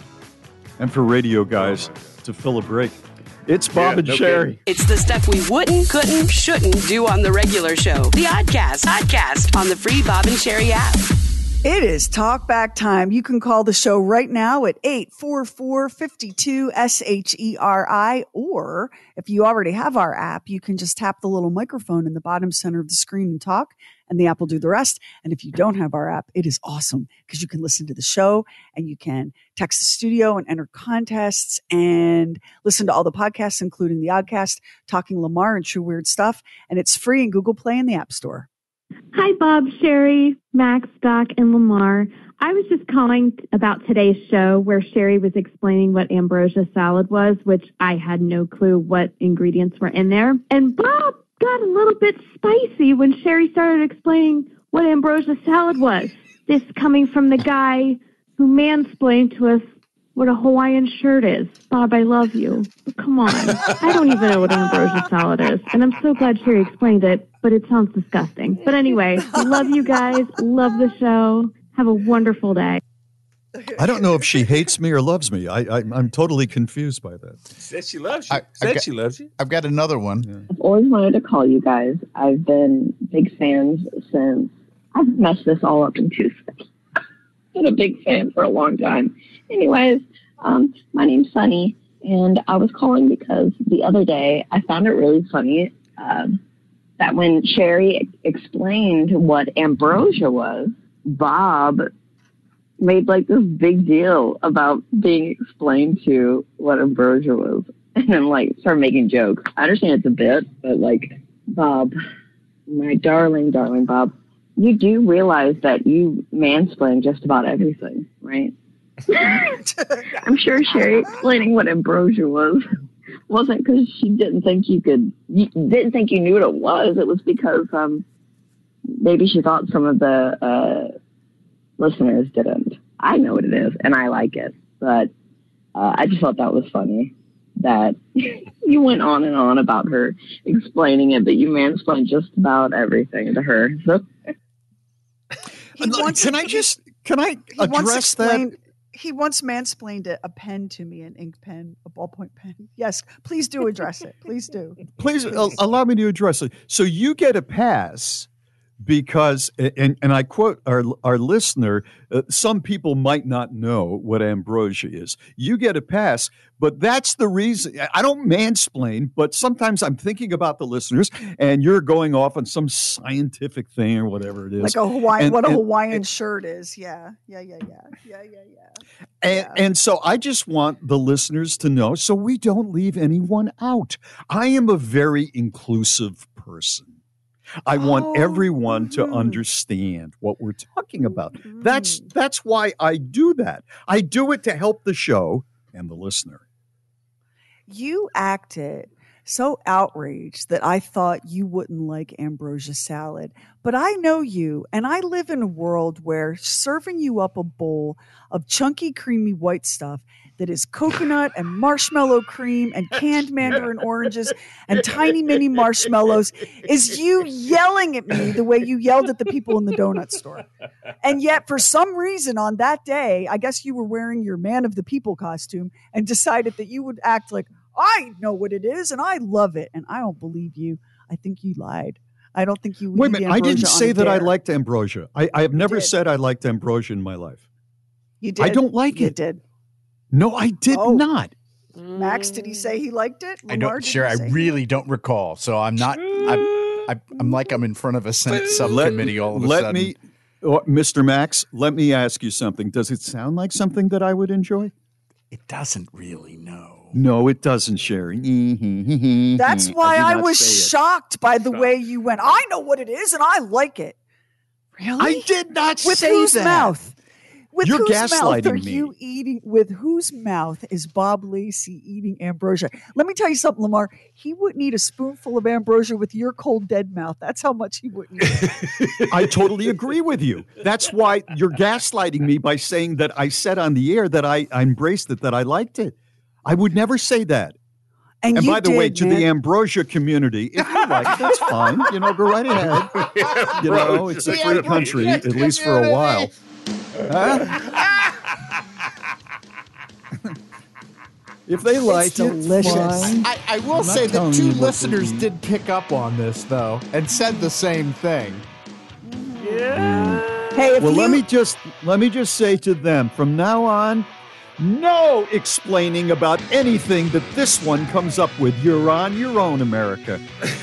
And for radio guys to fill a break, it's Bob Yeah, and no Sherry. kidding. It's the stuff we wouldn't, couldn't, shouldn't do on the regular show. The Oddcast, Oddcast on the free Bob and Sherry app. It is talk back time. You can call the show right now at eight four four, five two, S H E R I, or if you already have our app, you can just tap the little microphone in the bottom center of the screen and talk, and the app will do the rest. And if you don't have our app, it is awesome because you can listen to the show and you can text the studio and enter contests and listen to all the podcasts, including the Oddcast, Talking Lamar, and True Weird Stuff. And it's free in Google Play and the App Store. Hi, Bob, Sherry, Max, Doc, and Lamar. I was just calling about today's show where Sherry was explaining what ambrosia salad was, which I had no clue what ingredients were in there. And Bob got a little bit spicy when Sherry started explaining what ambrosia salad was. This coming from the guy who mansplained to us what a Hawaiian shirt is. Bob, I love you. But come on. I don't even know what ambrosia salad is. And I'm so glad Sherry explained it, but it sounds disgusting. But anyway, love you guys. Love the show. Have a wonderful day. I don't know if she hates me or loves me. I, I, I'm totally confused by that. Said she loves you. I- Said I've got- she loves you. I've got another one. I've always wanted to call you guys. I've been big fans since I've messed this all up in two seconds. Been a big fan for a long time. Anyways, um, my name's Sunny, and I was calling because the other day I found it really funny um, that when Sherry explained what ambrosia was, Bob made like this big deal about being explained to what ambrosia was, and then like started making jokes. I understand it's a bit, but like, Bob, my darling, darling Bob, you do realize that you mansplain just about everything, right? I'm sure Sherry explaining what ambrosia was wasn't because she didn't think you could, you didn't think you knew what it was. It was because um, maybe she thought some of the uh, listeners didn't. I know what it is, and I like it, but uh, I just thought that was funny that you went on and on about her explaining it, but you mansplained just about everything to her. So. Can I just Can I He once address that? explained. He once mansplained a, a pen to me, an ink pen, a ballpoint pen. Yes, please do address it. Please do. Please al- allow me to address it. So you get a pass because, and, and I quote our, our listener, uh, some people might not know what ambrosia is. You get a pass, but that's the reason. I don't mansplain, but sometimes I'm thinking about the listeners and you're going off on some scientific thing or whatever it is. Like a Hawaiian, And- what a and- Hawaiian shirt is. Yeah, yeah, yeah, yeah, yeah, yeah, yeah. And, and so I just want the listeners to know so we don't leave anyone out. I am a very inclusive person. I want Oh, everyone to mhm. understand what we're talking about. That's that's why I do that. I do it to help the show and the listener. You acted so outraged that I thought you wouldn't like ambrosia salad. But I know you, and I live in a world where serving you up a bowl of chunky, creamy white stuff that is coconut and marshmallow cream and canned mandarin oranges and tiny mini marshmallows is you yelling at me the way you yelled at the people in the donut store. And yet, for some reason on that day, I guess you were wearing your man of the people costume and decided that you would act like, I know what it is and I love it. And I don't believe you. I think you lied. I don't think you. Wait a eat minute. I didn't ambrosia on say a that I dare. liked ambrosia. I, I have never did. said I liked ambrosia in my life. You did. I don't like You it. did. No, I did Oh. not. Max, did he say he liked it? I Lamar, don't. did Sure, he I say he really liked don't recall. So I'm not. I'm. I'm, I'm like I'm in front of a Senate Let, subcommittee all of a let sudden. me, oh, Mister Max, let me ask you something. Does it sound like something that I would enjoy? It doesn't really. No. No, it doesn't, Sherry. it? That's why did I, not was say it. shocked by the way you went. I know what it is and I like it. Really? I did not With say whose that. mouth? With You're whose mouth gaslighting are me. you eating? With whose mouth is Bob Lacey eating ambrosia? Let me tell you something, Lamar. He wouldn't eat a spoonful of ambrosia with your cold, dead mouth. That's how much he wouldn't eat. I totally agree with you. That's why you're gaslighting me by saying that I said on the air that I, I embraced it, that I liked it. I would never say that. And, And you by the did, way, to man. the ambrosia community, if you like it, that's fine. You know, go right ahead. You know, it's a The free country, at ambrosia least for a while. Huh? If they like it, delicious. fine. I, I will I'm not say that telling two you what to listeners eat. did pick up on this though and said the same thing. Hey, if Well, you, let me just let me just say to them from now on, no explaining about anything that this one comes up with. You're on your own, America.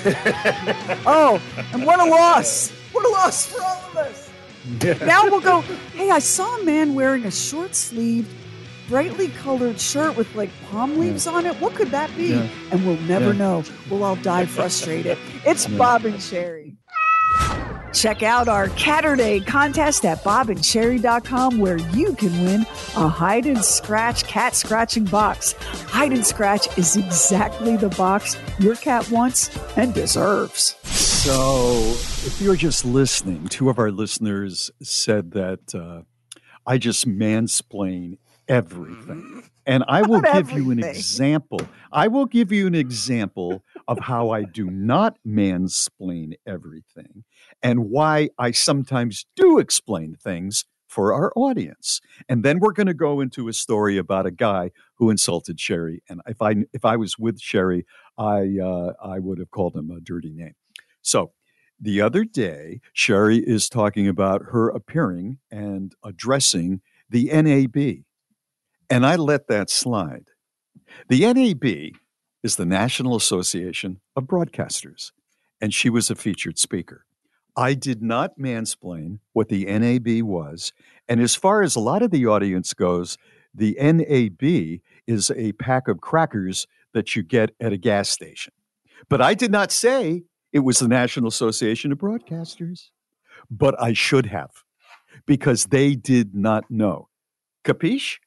oh, and what a loss! What a loss for all of us. Now we'll go. Hey, I saw a man wearing a short-sleeved, brightly colored shirt with like palm leaves on it. What could that be? Yeah. And we'll never Yeah. know. We'll all die frustrated. It's Yeah. Bob and Sherry. Check out our Catterday contest at bob and sherry dot com where you can win a hide and scratch cat scratching box. Hide and scratch is exactly the box your cat wants and deserves. So, if you're just listening, two of our listeners said that uh, I just mansplain everything. And I will Not give you an everything. example. I will give you an example of how I do not mansplain everything and why I sometimes do explain things for our audience. And then we're going to go into a story about a guy who insulted Sherry. And if I if I was with Sherry, I uh, I would have called him a dirty name. So the other day, Sherry is talking about her appearing and addressing the N A B. And I let that slide. The N A B is the National Association of Broadcasters, and she was a featured speaker. I did not mansplain what the N A B was. And as far as a lot of the audience goes, the N A B is a pack of crackers that you get at a gas station. But I did not say it was the National Association of Broadcasters. But I should have, because they did not know. Capiche?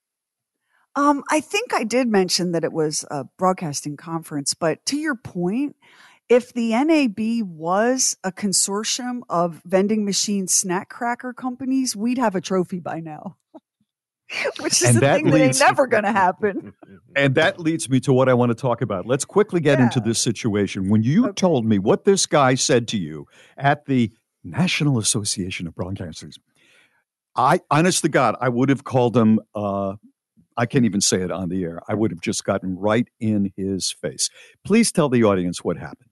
Um, I think I did mention that it was a broadcasting conference, but to your point, if the N A B was a consortium of vending machine snack cracker companies, we'd have a trophy by now. Which is And the that thing that ain't leads- never going to happen. And that leads me to what I want to talk about. Let's quickly get Yeah. into this situation. When you told me what this guy said to you at the National Association of Broadcasters, I, honest to God, I would have called him. Uh, I can't even say it on the air. I would have just gotten right in his face. Please tell the audience what happened.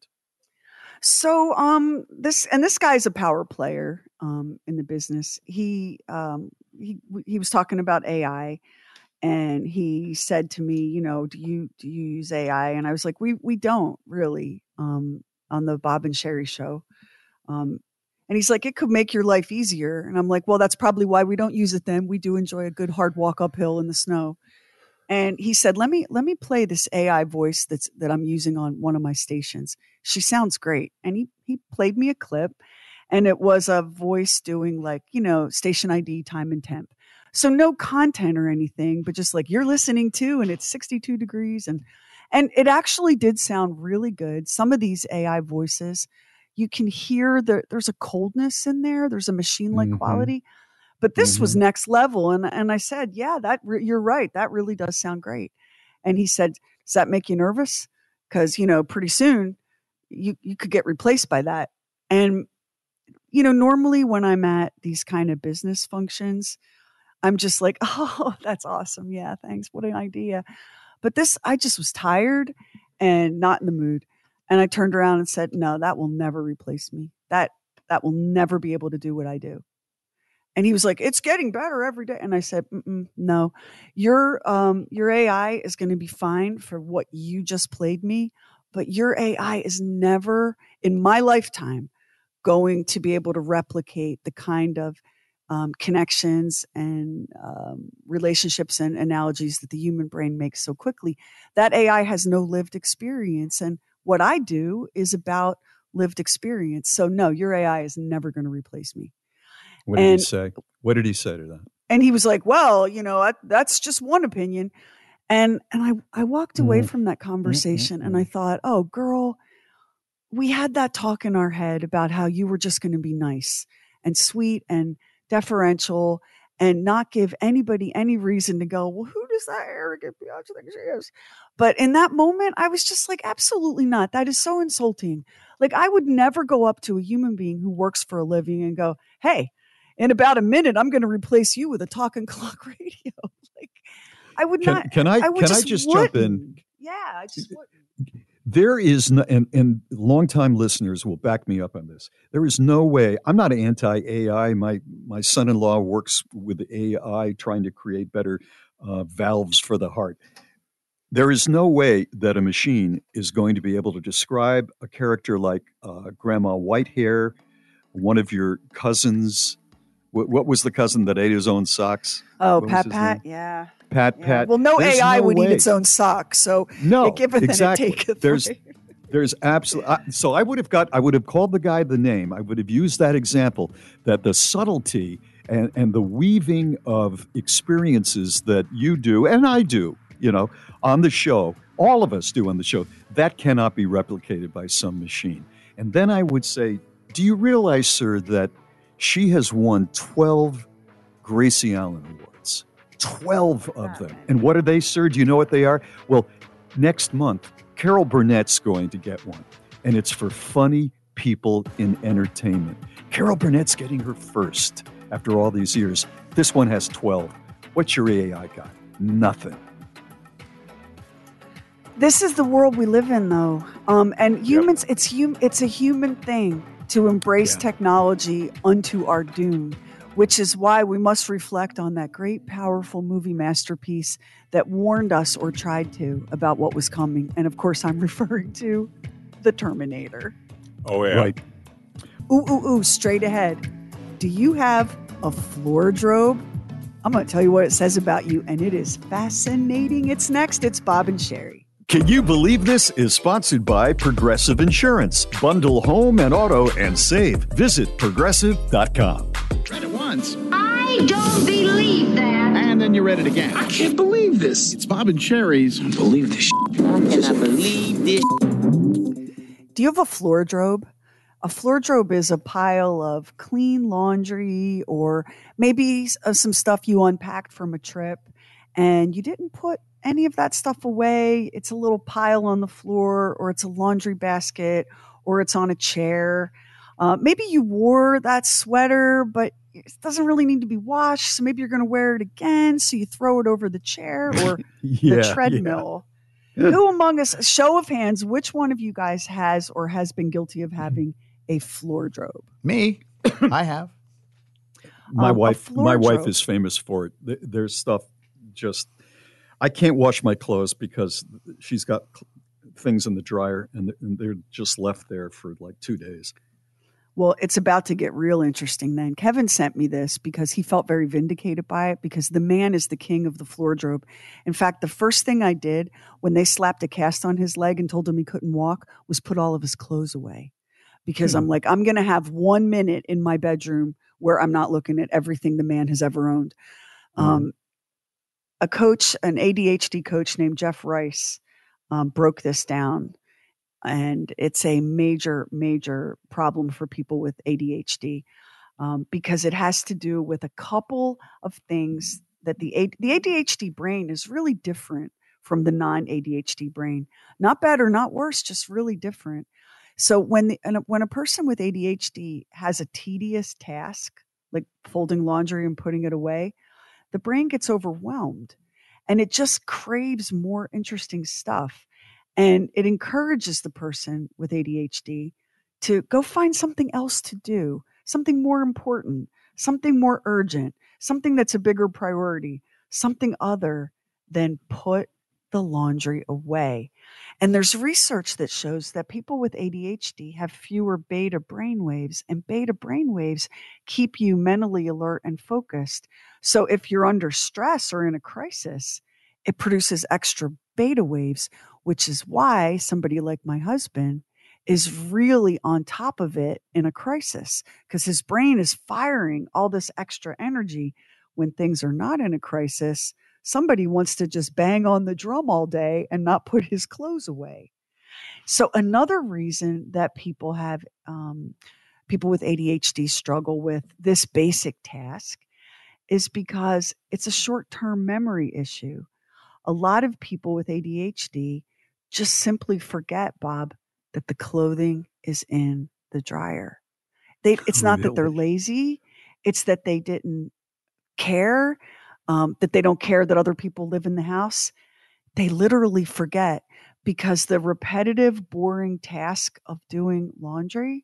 So, um, this and this guy's a power player um, in the business. He um, he he was talking about A I, and he said to me, you know, do you do you use A I? And I was like, we we don't really um, on the Bob and Sherry show. Um, and he's like, it could make your life easier. And I'm like, well, that's probably why we don't use it then. We do enjoy a good hard walk uphill in the snow. And he said, let me let me play this A I voice that's that I'm using on one of my stations. She sounds great. And he he played me a clip, and it was a voice doing like, you know, station I D, time and temp. So no content or anything, but just like you're listening to, and it's sixty-two degrees. And and it actually did sound really good. Some of these A I voices, you can hear the, there's a coldness in there. There's a machine-like mm-hmm. quality. But this mm-hmm. was next level. And, and I said, yeah, that re- you're right. That really does sound great. And he said, does that make you nervous? Because, you know, pretty soon you, you could get replaced by that. And, you know, normally when I'm at these kind of business functions, I'm just like, oh, that's awesome. Yeah, thanks. What an idea. But this, I just was tired and not in the mood. And I turned around and said, no, that will never replace me. That, that will never be able to do what I do. And he was like, it's getting better every day. And I said, Mm-mm, no, your, um, your A I is going to be fine for what you just played me, but your A I is never in my lifetime going to be able to replicate the kind of um, connections and um, relationships and analogies that the human brain makes so quickly. That A I has no lived experience. And what I do is about lived experience. So no, your A I is never going to replace me. What did and, he say? What did he say to that? And he was like, well, you know, I, that's just one opinion. And and I, I walked away mm. from that conversation mm-hmm. and I thought, oh, girl, we had that talk in our head about how you were just going to be nice and sweet and deferential and not give anybody any reason to go, well, who does that arrogant bitch think she is? But in that moment, I was just like, absolutely not. That is so insulting. Like, I would never go up to a human being who works for a living and go, hey, in about a minute, I'm going to replace you with a talking clock radio. Like, I would can, not. Can I? I can just I just wouldn't. jump in? Yeah, I just wouldn't. There is, no, and and longtime listeners will back me up on this. There is no way. I'm not anti-A I. My my son-in-law works with A I, trying to create better uh, valves for the heart. There is no way that a machine is going to be able to describe a character like uh, Grandma Whitehair, one of your cousins. What, what was the cousin that ate his own socks? Oh, what Pat Pat, name? yeah. Pat yeah. Pat. Well, no There's A I no would way. eat its own socks, so no, it giveth exactly. and it taketh. There's, away. there's absolutely. So I would have got. I would have called the guy the name. I would have used that example. That the subtlety and and the weaving of experiences that you do and I do, you know, on the show, all of us do on the show, that cannot be replicated by some machine. And then I would say, do you realize, sir, that she has won twelve Gracie Allen Awards, twelve of them. And what are they, sir? Do you know what they are? Well, next month, Carol Burnett's going to get one, and it's for funny people in entertainment. Carol Burnett's getting her first after all these years. This one has twelve. What's your A I got? Nothing. This is the world we live in, though. Um, and humans, yep. it's hum- it's a human thing to embrace yeah. technology unto our doom, which is why we must reflect on that great, powerful movie masterpiece that warned us or tried to about what was coming. And of course, I'm referring to The Terminator. Oh, yeah. Right. Ooh, ooh, ooh, straight ahead. Do you have a floridrobe? I'm going to tell you what it says about you, and it is fascinating. It's next. It's Bob and Sherry. Can you believe this is sponsored by Progressive Insurance? Bundle home and auto and save. Visit progressive dot com. Read it once. I don't believe that. And then you read it again. I can't believe this. It's Bob and Sherry's. I don't believe this. I cannot believe this. Do you have a floridrobe? A floridrobe is a pile of clean laundry or maybe some stuff you unpacked from a trip and you didn't put any of that stuff away. It's a little pile on the floor, or it's a laundry basket, or it's on a chair. Uh, maybe you wore that sweater, but it doesn't really need to be washed. So maybe you're going to wear it again. So you throw it over the chair or Yeah, the treadmill. yeah. Who among us, show of hands, which one of you guys has or has been guilty of having a floor drobe? Me. I have. My Um, a wife, floor my wife drobe. is famous for it. Th- There's stuff just, I can't wash my clothes because she's got cl- things in the dryer and th- and they're just left there for like two days. Well, it's about to get real interesting then. Kevin sent me this because he felt very vindicated by it because the man is the king of the floor drobe. In fact, the first thing I did when they slapped a cast on his leg and told him he couldn't walk was put all of his clothes away. Because I'm like, I'm going to have one minute in my bedroom where I'm not looking at everything the man has ever owned. Um, a coach, an A D H D coach named Jeff Rice, um, broke this down. And it's a major, major problem for people with A D H D um, because it has to do with a couple of things that the, A- the A D H D brain is really different from the non-A D H D brain. Not better, not worse, just really different. So when the, and when a person with A D H D has a tedious task, like folding laundry and putting it away, the brain gets overwhelmed and it just craves more interesting stuff. And it encourages the person with A D H D to go find something else to do, something more important, something more urgent, something that's a bigger priority, something other than put the laundry away. And there's research that shows that people with A D H D have fewer beta brainwaves, and beta brainwaves keep you mentally alert and focused. So if you're under stress or in a crisis, it produces extra beta waves, which is why somebody like my husband is really on top of it in a crisis because his brain is firing all this extra energy when things are not in a crisis. Somebody wants to just bang on the drum all day and not put his clothes away. So another reason that people have, um, people with A D H D struggle with this basic task is because it's a short-term memory issue. A lot of people with A D H D just simply forget, Bob, that the clothing is in the dryer. They, it's not that they're lazy. It's that they didn't care, um, that they don't care that other people live in the house. They literally forget because the repetitive, boring task of doing laundry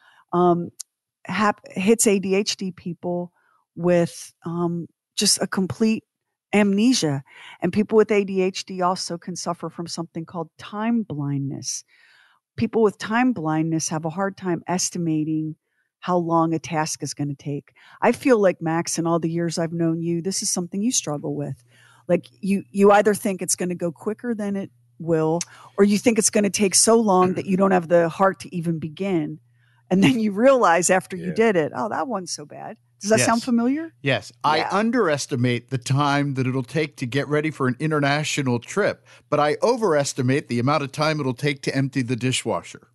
um, hap- hits A D H D people with um, just a complete amnesia. And people with A D H D also can suffer from something called time blindness. People with time blindness have a hard time estimating how long a task is going to take. I feel like, Max, in all the years I've known you, this is something you struggle with. Like you, you either think it's going to go quicker than it will, or you think it's going to take so long that you don't have the heart to even begin. And then you realize after you did it, oh, that wasn't so bad. Does that Yes. sound familiar? Yes. I underestimate the time that it'll take to get ready for an international trip, but I overestimate the amount of time it'll take to empty the dishwasher.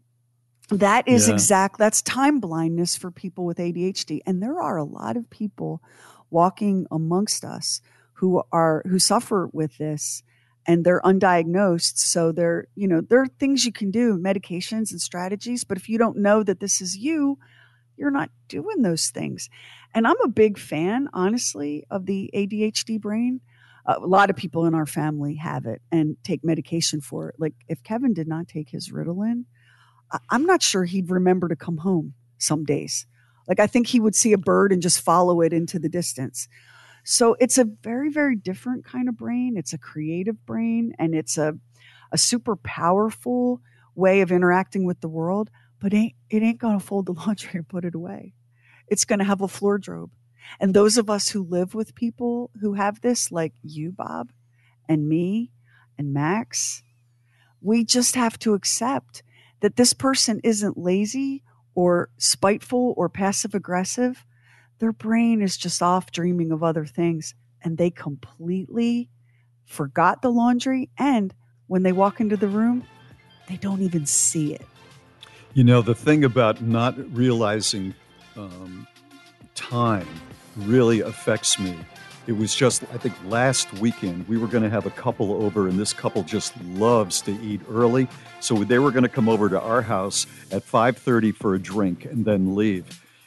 That is Yeah. exact. That's time blindness for people with A D H D. And there are a lot of people walking amongst us who are, who suffer with this and they're undiagnosed. So there, you know, there are things you can do, medications and strategies, but if you don't know that this is you, you're not doing those things. And I'm a big fan, honestly, of the A D H D brain. A lot of people in our family have it and take medication for it. Like if Kevin did not take his Ritalin, I- I'm not sure he'd remember to come home some days. Like I think he would see a bird and just follow it into the distance. So it's a very, very different kind of brain. It's a creative brain and it's a, a super powerful way of interacting with the world. But ain't, it ain't going to fold the laundry and put it away. It's going to have a floor drobe. And those of us who live with people who have this, like you, Bob, and me, and Max, we just have to accept that this person isn't lazy or spiteful or passive aggressive. Their brain is just off dreaming of other things. And they completely forgot the laundry. And when they walk into the room, they don't even see it. You know, the thing about not realizing um, time really affects me. It was just, I think last weekend, we were going to have a couple over, and this couple just loves to eat early. So they were going to come over to our house at five thirty for a drink and then leave.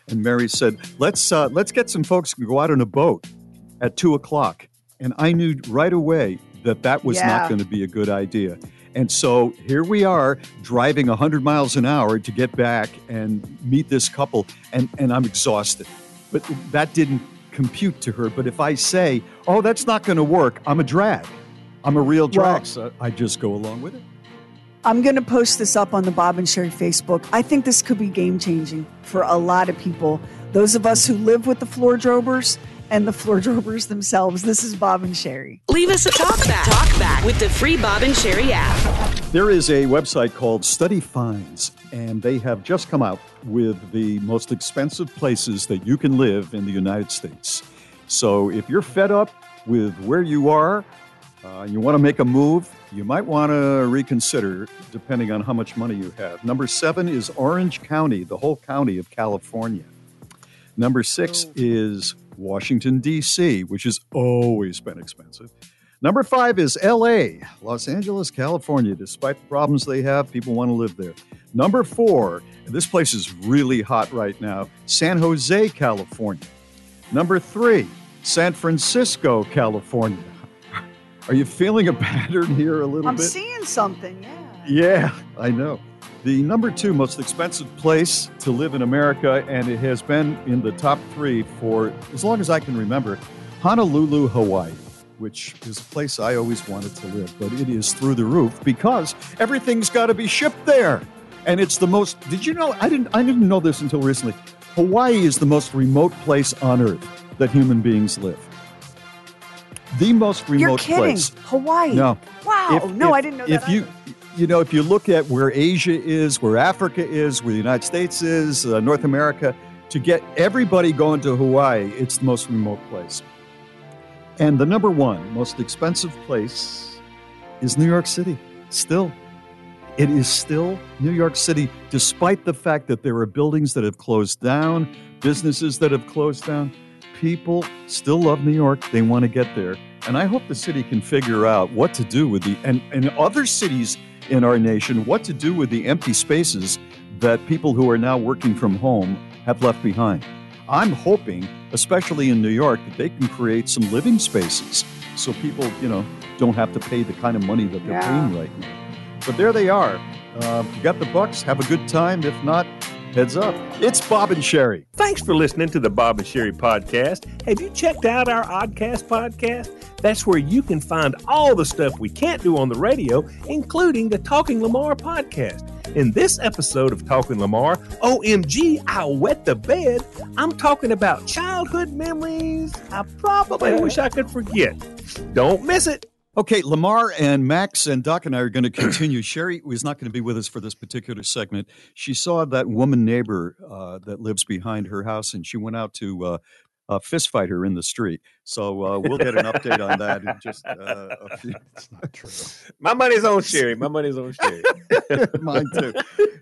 and Mary said, let's uh, let's get some folks to go out on a boat at two o'clock. And I knew right away that that was Yeah. not going to be a good idea. And so here we are driving one hundred miles an hour to get back and meet this couple, and, and I'm exhausted. But that didn't compute to her. But if I say, oh, that's not going to work, I'm a drag. I'm a real drag. Well- So I just go along with it. I'm going to post this up on the Bob and Sherry Facebook. I think this could be game-changing for a lot of people. Those of us who live with the floor drovers and the floor drovers themselves. This is Bob and Sherry. Leave us a talk back. Talk back with the free Bob and Sherry app. There is a website called Study Finds, and they have just come out with the most expensive places that you can live in the United States. So if you're fed up with where you are, uh, you want to make a move, you might want to reconsider depending on how much money you have. Number seven is Orange County, the whole county of California. Number six is Washington, D C, which has always been expensive. Number five is L A, Los Angeles, California. Despite the problems they have, people want to live there. Number four, and this place is really hot right now, San Jose, California. Number three, San Francisco, California. Are you feeling a pattern here a little I'm bit? seeing something, yeah. Yeah, I know. The number two most expensive place to live in America, and it has been in the top three for as long as I can remember, Honolulu, Hawaii, which is a place I always wanted to live, but it is through the roof because everything's got to be shipped there. And it's the most, did you know, I didn't, I didn't know this until recently. Hawaii is the most remote place on earth that human beings live. The most remote You're kidding. place. Hawaii. No. Wow. If- no, if- I didn't know if that. you, either. you know, if you look at where Asia is, where Africa is, where the United States is, uh, North America, to get everybody going to Hawaii, it's the most remote place. And the number one most expensive place is New York City. Still, it is still New York City, despite the fact that there are buildings that have closed down, businesses that have closed down. People still love New York. They want to get there. And I hope the city can figure out what to do with the, and, and other cities in our nation, what to do with the empty spaces that people who are now working from home have left behind. I'm hoping, especially in New York, that they can create some living spaces so people, you know, don't have to pay the kind of money that they're Yeah. paying right now. But there they are. Uh, if you got the bucks, have a good time. If not, heads up. It's Bob and Sherry. Thanks for listening to the Bob and Sherry podcast. Have you checked out our Oddcast podcast? That's where you can find all the stuff we can't do on the radio, including the Talking Lamar podcast. In this episode of Talking Lamar, O M G, I'll wet the bed. I'm talking about childhood memories I probably wish I could forget. Don't miss it. Okay, Lamar and Max and Doc and I are going to continue. Sherry was not going to be with us for this particular segment. She saw that woman neighbor uh, that lives behind her house, and she went out to uh, uh, fist fight her in the street. So uh, we'll get an update on that in just uh, a few. It's not true. My money's on Sherry. My money's on Sherry. Mine too.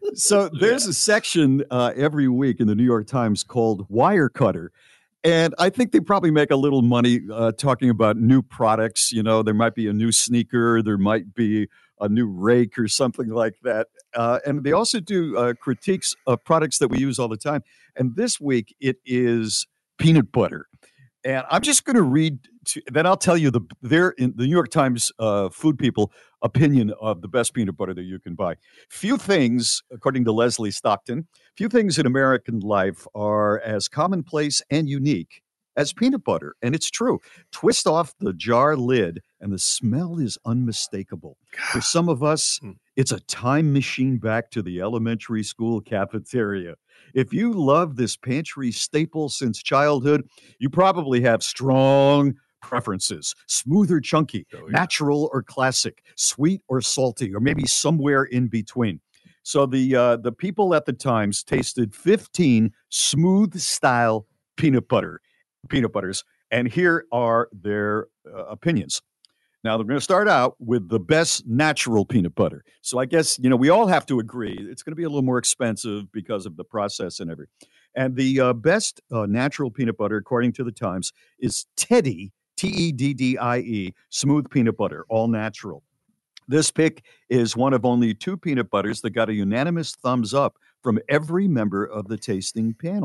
So there's a section uh, every week in the New York Times called Wire Cutter. And I think they probably make a little money uh, talking about new products. You know, there might be a new sneaker, there might be a new rake or something like that. Uh, and they also do uh, critiques of products that we use all the time. And this week it is peanut butter. And I'm just going to read, to, then I'll tell you the there in the New York Times uh, food people opinion of the best peanut butter that you can buy. Few things, according to Leslie Stockton, few things in American life are as commonplace and unique as peanut butter. And it's true. Twist off the jar lid and the smell is unmistakable. For some of us, it's a time machine back to the elementary school cafeteria. If you love this pantry staple since childhood, you probably have strong preferences. Smooth or chunky, oh, yeah. Natural or classic, sweet or salty, or maybe somewhere in between. So the uh, the people at the Times tasted fifteen smooth style peanut butter peanut butters, and here are their uh, opinions. Now, they're going to start out with the best natural peanut butter. So I guess, you know, we all have to agree it's going to be a little more expensive because of the process and everything. And the uh, best uh, natural peanut butter, according to the Times, is Teddy, T E D D I E, smooth peanut butter, all natural. This pick is one of only two peanut butters that got a unanimous thumbs up from every member of the tasting panel.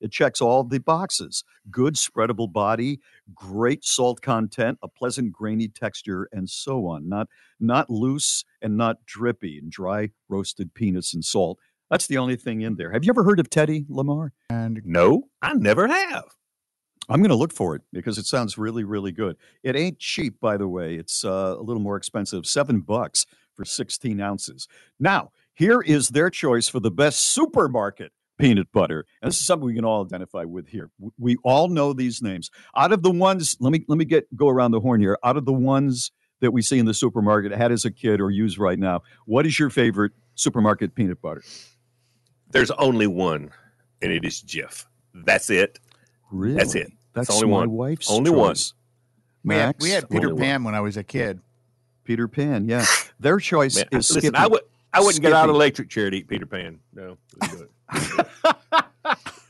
It checks all the boxes. Good spreadable body, great salt content, a pleasant grainy texture, and so on. Not, not loose and not drippy and dry roasted peanuts and salt. That's the only thing in there. Have you ever heard of Teddy, Lamar? And no, I never have. I'm going to look for it because it sounds really, really good. It ain't cheap, by the way. It's uh, a little more expensive, seven bucks for sixteen ounces. Now, here is their choice for the best supermarket peanut butter. And this is something we can all identify with here. We all know these names. Out of the ones, let me let me get go around the horn here. Out of the ones that we see in the supermarket, had as a kid or use right now, what is your favorite supermarket peanut butter? There's only one, and it is Jif. That's it. Really? That's it. That's only my one. wife's only choice. We had, Max? we had Peter Only Pan one. when I was a kid. Peter Pan, yeah. Their choice Man, is listen, Skippy. I, would, I wouldn't get out of the Skippy. electric chair to eat Peter Pan. No. Wouldn't do it. How,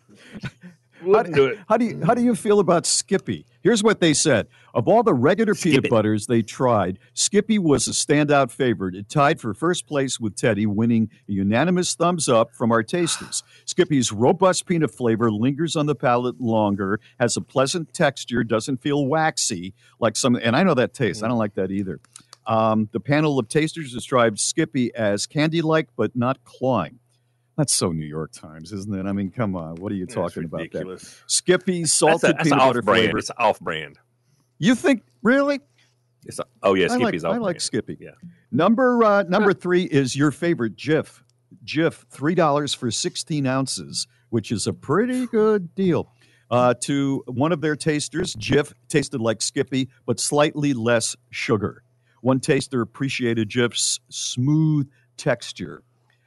Wouldn't do it. how do you how do you feel about Skippy? Here's what they said. Of all the regular peanut it. butters they tried, Skippy was a standout favorite. It tied for first place with Teddy, winning a unanimous thumbs up from our tasters. Skippy's robust peanut flavor lingers on the palate longer, has a pleasant texture, doesn't feel waxy like some, and I know that taste. I don't like that either. Um, the panel of tasters described Skippy as candy-like but not clawing. That's so New York Times, isn't it? I mean, come on. What are you That's talking about that? ridiculous. Skippy's salted That's, a, that's peanut off butter brand. flavor. It's off brand. You think, really? It's a, oh, yeah, I like, Skippy's off I brand. like Skippy. Yeah. Number uh, number three is your favorite, Jif. Jif, three dollars for sixteen ounces, which is a pretty good deal. Uh, to one of their tasters, Jif tasted like Skippy, but slightly less sugar. One taster appreciated Jif's smooth texture.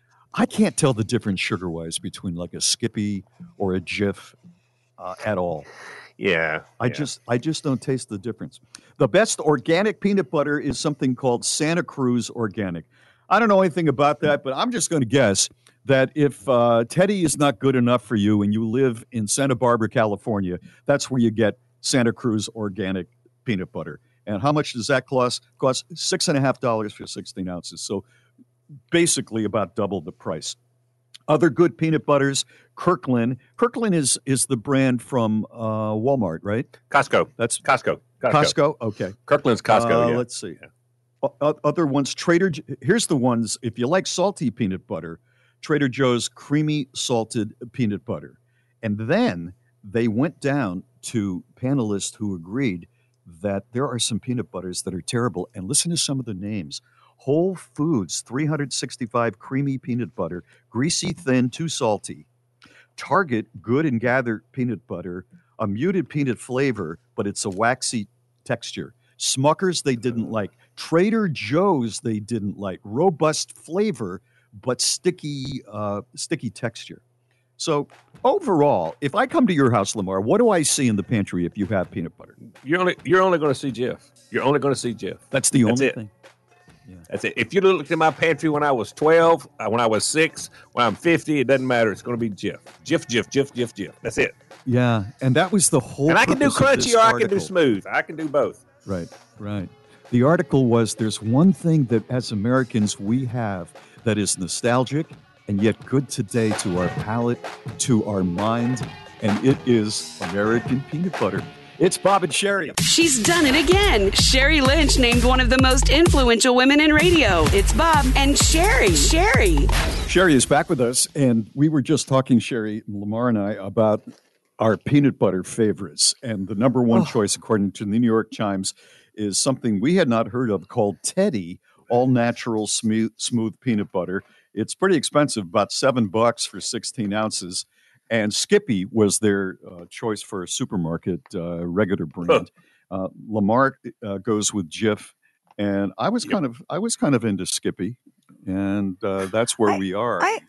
I can't tell the difference sugar-wise between like a Skippy or a Jif uh, at all. Yeah. I yeah. just I just don't taste the difference. The best organic peanut butter is something called Santa Cruz Organic. I don't know anything about that, but I'm just going to guess that if uh, Teddy is not good enough for you and you live in Santa Barbara, California, that's where you get Santa Cruz Organic peanut butter. And how much does that cost? Cost six and a half dollars for sixteen ounces. So basically about double the price. Other good peanut butters, Kirkland. Kirkland is is the brand from uh, Walmart, right? Costco. That's Costco. Costco. Costco. Okay. Kirkland's Costco. Uh, yeah. Let's see. O- o- other ones, Trader. J- Here's the ones. If you like salty peanut butter, Trader Joe's creamy salted peanut butter. And then they went down to panelists who agreed that there are some peanut butters that are terrible. And listen to some of the names. Whole Foods, three hundred sixty-five creamy peanut butter, greasy, thin, too salty. Target, Good and Gather peanut butter, a muted peanut flavor, but it's a waxy texture. Smucker's, they didn't like. Trader Joe's, they didn't like. Robust flavor, but sticky, uh, sticky texture. So overall, if I come to your house, Lamar, what do I see in the pantry if you have peanut butter? You're only you're only going to see Jif. You're only going to see Jif. That's the That's only it. thing. Yeah. That's it. If you looked in my pantry when I was twelve, uh, when I was six, when I'm fifty, it doesn't matter. It's going to be Jif. Jif, Jif, Jif, Jif, Jif. That's it. Yeah, and that was the whole. And I can do purpose of crunchy this or I can article. do smooth. I can do both. Right, right. The article was there's one thing that as Americans we have that is nostalgic and yet good today to our palate, to our mind, and it is American peanut butter. It's Bob and Sherry. She's done it again. Sherry Lynch named one of the most influential women in radio. It's Bob and Sherry. Sherry. Sherry is back with us, and we were just talking, Sherry, Lamar and I, about our peanut butter favorites. And the number one Oh. choice, according to the New York Times, is something we had not heard of called Teddy, all natural smooth, smooth peanut butter. It's pretty expensive, about seven bucks for sixteen ounces. And Skippy was their uh, choice for a supermarket uh, regular brand. Uh, Lamar uh, goes with Jif, and I was kind of I was kind of into Skippy, and uh, that's where I- we are. I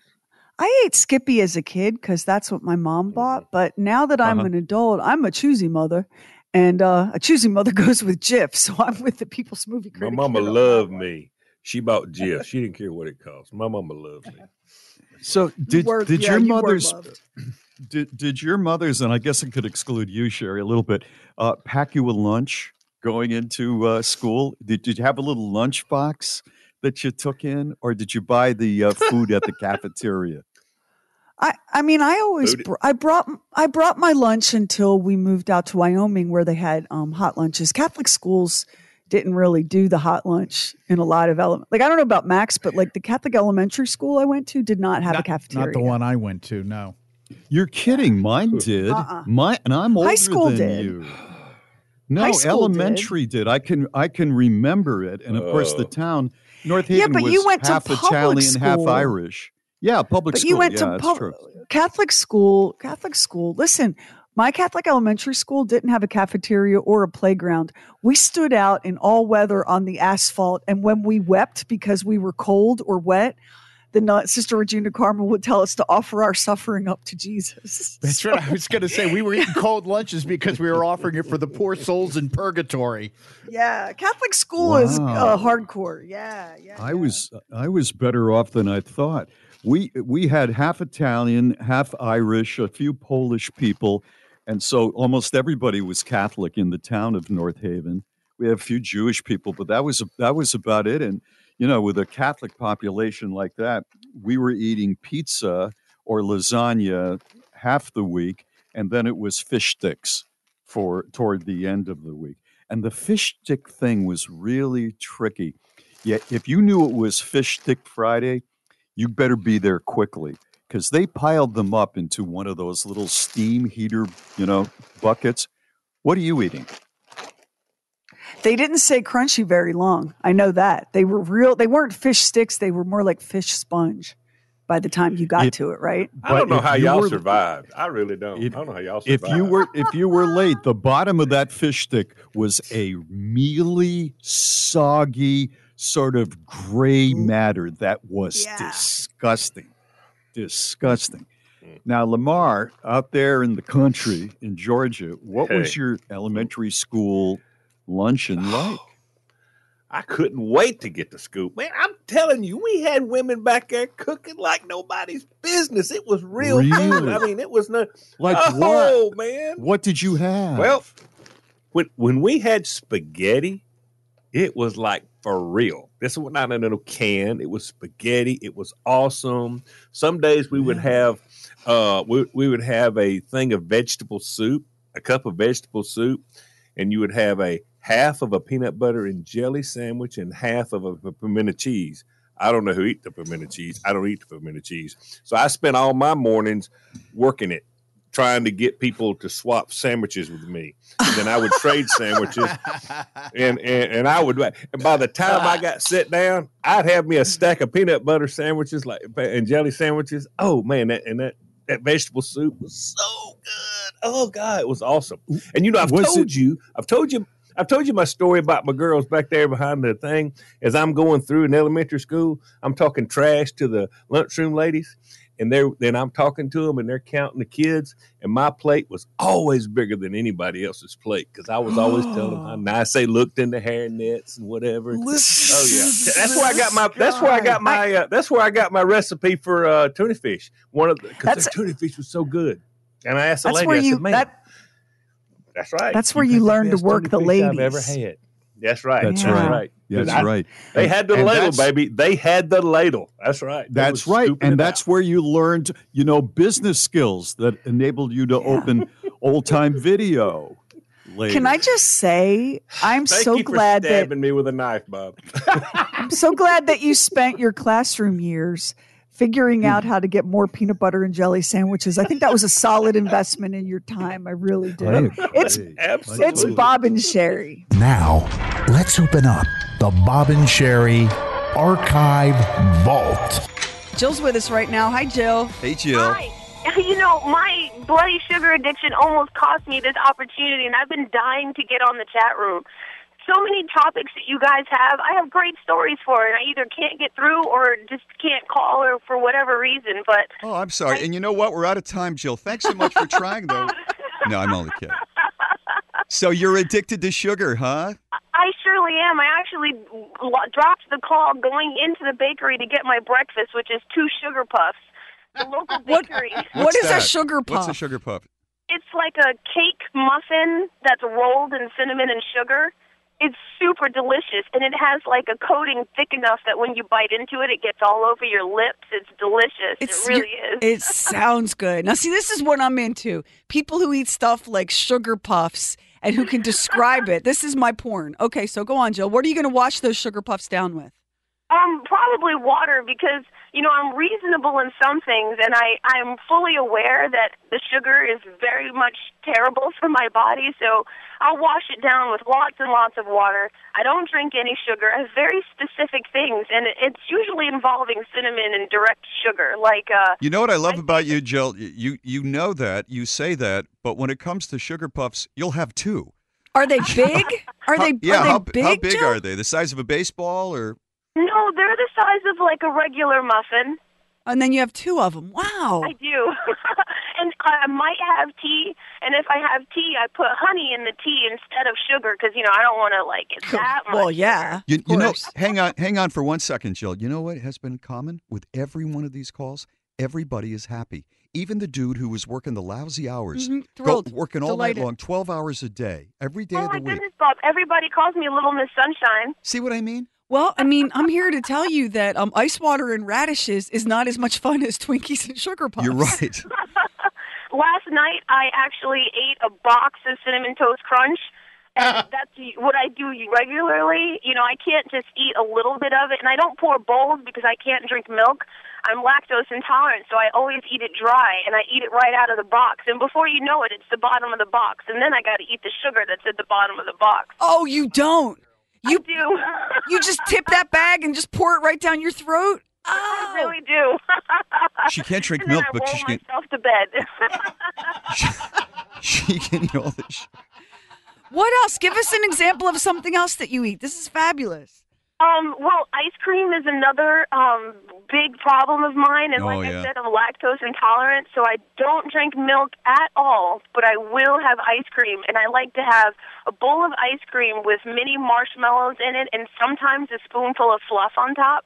I ate Skippy as a kid because that's what my mom bought. But now that I'm Uh-huh. an adult, I'm a choosy mother, and uh, a choosy mother goes with Jif. So I'm with the People's Movie My Critic. mama here on loved that one. me. She bought Jif. She didn't care what it cost. My mama loves me. So did were- did yeah, your you were mother's loved. did did your mother's, and I guess it could exclude you, Sherry, a little bit, uh, pack you a lunch going into uh, school? Did did you have a little lunch box that you took in, or did you buy the uh, food at the cafeteria? I, I mean, I always br- I brought I brought my lunch until we moved out to Wyoming, where they had um, hot lunches. Catholic schools didn't really do the hot lunch in a lot of element. Like I don't know about Max, but like the Catholic elementary school I went to did not have not, a cafeteria. Not the one I went to. No, you're kidding. Mine did. Uh-uh. Mine, and I'm older High school than did. you. No, High school elementary did. did. I can I can remember it, and of course the town North Haven Yeah, but was you went to half public Italian, half school. Irish. Yeah, public But school. you went yeah, to that's pub- true. Catholic school. Catholic school. Listen, my Catholic elementary school didn't have a cafeteria or a playground. We stood out in all weather on the asphalt, and when we wept because we were cold or wet, the nun- Sister Regina Carmel would tell us to offer our suffering up to Jesus. That's right. I was going to say we were eating cold lunches because we were offering it for the poor souls in purgatory. Yeah, Catholic school is uh, Wow. hardcore. Yeah, yeah. I was I was better off than I thought. We we had half Italian, half Irish, a few Polish people, and so almost everybody was Catholic in the town of North Haven. We had a few Jewish people, but that was that was about it. And you know, with a Catholic population like that, we were eating pizza or lasagna half the week, and then it was fish sticks for toward the end of the week. And the fish stick thing was really tricky. Yet, if you knew it was Fish Stick Friday, you better be there quickly because they piled them up into one of those little steam heater, you know, buckets. What are you eating? They didn't say crunchy very long. I know that. They were real. They weren't fish sticks. They were more like fish sponge by the time you got If- to it, right? I don't But know if how you y'all were- survived. I really don't. If- I don't know how y'all If survived. you were if you were late, the bottom of that fish stick was a mealy, soggy, sort of gray matter that was Yeah. disgusting. Disgusting. Now, Lamar, out there in the country in Georgia, what was Hey. your elementary school luncheon like? I couldn't wait to get to school. Man, I'm telling you, we had women back there cooking like nobody's business. It was real food. Really? I mean, it was not Like oh, what? man. What did you have? Well, when when we had spaghetti, it was like for real. This was not in a can. It was spaghetti. It was awesome. Some days we would have uh we, we would have a thing of vegetable soup, a cup of vegetable soup, and you would have a half of a peanut butter and jelly sandwich and half of a, a pimento cheese. I don't know who eat the pimento cheese. I don't eat the pimento cheese. So I spent all my mornings working it, trying to get people to swap sandwiches with me. And then I would trade sandwiches. And, and and I would, and by the time I got sit down, I'd have me a stack of peanut butter sandwiches like and jelly sandwiches. Oh man, that and that, that vegetable soup was so good. Oh God, it was awesome. And you know, I've Was told it- you, I've told you I've told you my story about my girls back there behind the thing. As I'm going through in elementary school, I'm talking trash to the lunchroom ladies, and they're then I'm talking to them, and they're counting the kids, and my plate was always bigger than anybody else's plate because I was always telling them how nice they looked in the hair nets and whatever. Listen oh yeah, to that's where I got my. this That's where I got guy. my. Uh, that's where I got my recipe for uh, tuna fish. One of because That's- the tuna fish was so good, and I asked the That's lady. where I you said, "Man, that that's right. that's where you learn to best work the tuna fish I've ladies. ever had. That's right. That's Yeah. right. Because That's I- right. They And- had the and ladle, that's- baby. They had the ladle. That's right. They That's was right. scooping And it that's out. where you learned, you know, business skills that enabled you to open old time video. Later. Can I just say, I'm Thank so you for glad that stabbing me with a knife, Bob. I'm so glad that you spent your classroom years figuring out how to get more peanut butter and jelly sandwiches. I think that was a solid investment in your time. I really do. I agree. It's Absolutely. it's Bob and Sherry. Now, let's open up the Bob and Sherry Archive Vault. Jill's with us right now. Hi, Jill. Hey, Jill. Hi. You know, my bloody sugar addiction almost cost me this opportunity, and I've been dying to get on the chat room. So many topics that you guys have. I have great stories for, and I either can't get through or just can't call or for whatever reason. But Oh, I'm sorry. And you know what? We're out of time, Jill. Thanks so much for trying, though. No, I'm only kidding. So you're addicted to sugar, huh? I surely am. I actually lo- dropped the call going into the bakery to get my breakfast, which is two sugar puffs. The local bakery. What is a that? sugar What's a puff? sugar puff? It's like a cake muffin that's rolled in cinnamon and sugar. It's super delicious, and it has like a coating thick enough that when you bite into it, it gets all over your lips. It's delicious. It's, it really is. It sounds good. Now, see, this is what I'm into. People who eat stuff like sugar puffs and who can describe it. This is my porn. Okay, so go on, Jill. What are you going to wash those sugar puffs down with? Um, probably water because, you know, I'm reasonable in some things, and I, I'm fully aware that the sugar is very much terrible for my body, so I'll wash it down with lots and lots of water. I don't drink any sugar. I have very specific things, and it's usually involving cinnamon and direct sugar, like... Uh, you know what I love I about you, Jill? You, you know that, you say that, but when it comes to sugar puffs, you'll have two. Are they big? Are how, they, yeah, are they how, big, how big Jill? are they? The size of a baseball or... No, they're the size of like a regular muffin. And then you have two of them. Wow. I do. And I might have tea, and if I have tea, I put honey in the tea instead of sugar because, you know, I don't want to like it that much. Well, yeah. You, you know, hang on, hang on for one second, Jill. You know what has been common with every one of these calls? Everybody is happy. Even the dude who was working the lousy hours, mm-hmm. go, Thrilled. working all Delighted. night long, twelve hours a day, every day oh, of the my week. goodness, Bob. Everybody calls me Little Miss Sunshine. See what I mean? Well, I mean, I'm here to tell you that um, ice water and radishes is not as much fun as Twinkies and sugar puffs. You're right. Last night, I actually ate a box of Cinnamon Toast Crunch, and that's what I do regularly. You know, I can't just eat a little bit of it, and I don't pour bowls because I can't drink milk. I'm lactose intolerant, so I always eat it dry, and I eat it right out of the box. And before you know it, it's the bottom of the box, and then I got to eat the sugar that's at the bottom of the box. Oh, you don't? You I do. You just tip that bag and just pour it right down your throat? Oh. I really do. She can't drink and milk, then I but roll she can. myself to bed. she, she can eat all this. What else? Give us an example of something else that you eat. This is fabulous. Um, well, ice cream is another um, big problem of mine, and Oh, like yeah. I said, I'm lactose intolerant, so I don't drink milk at all, but I will have ice cream, and I like to have a bowl of ice cream with mini marshmallows in it, and sometimes a spoonful of fluff on top.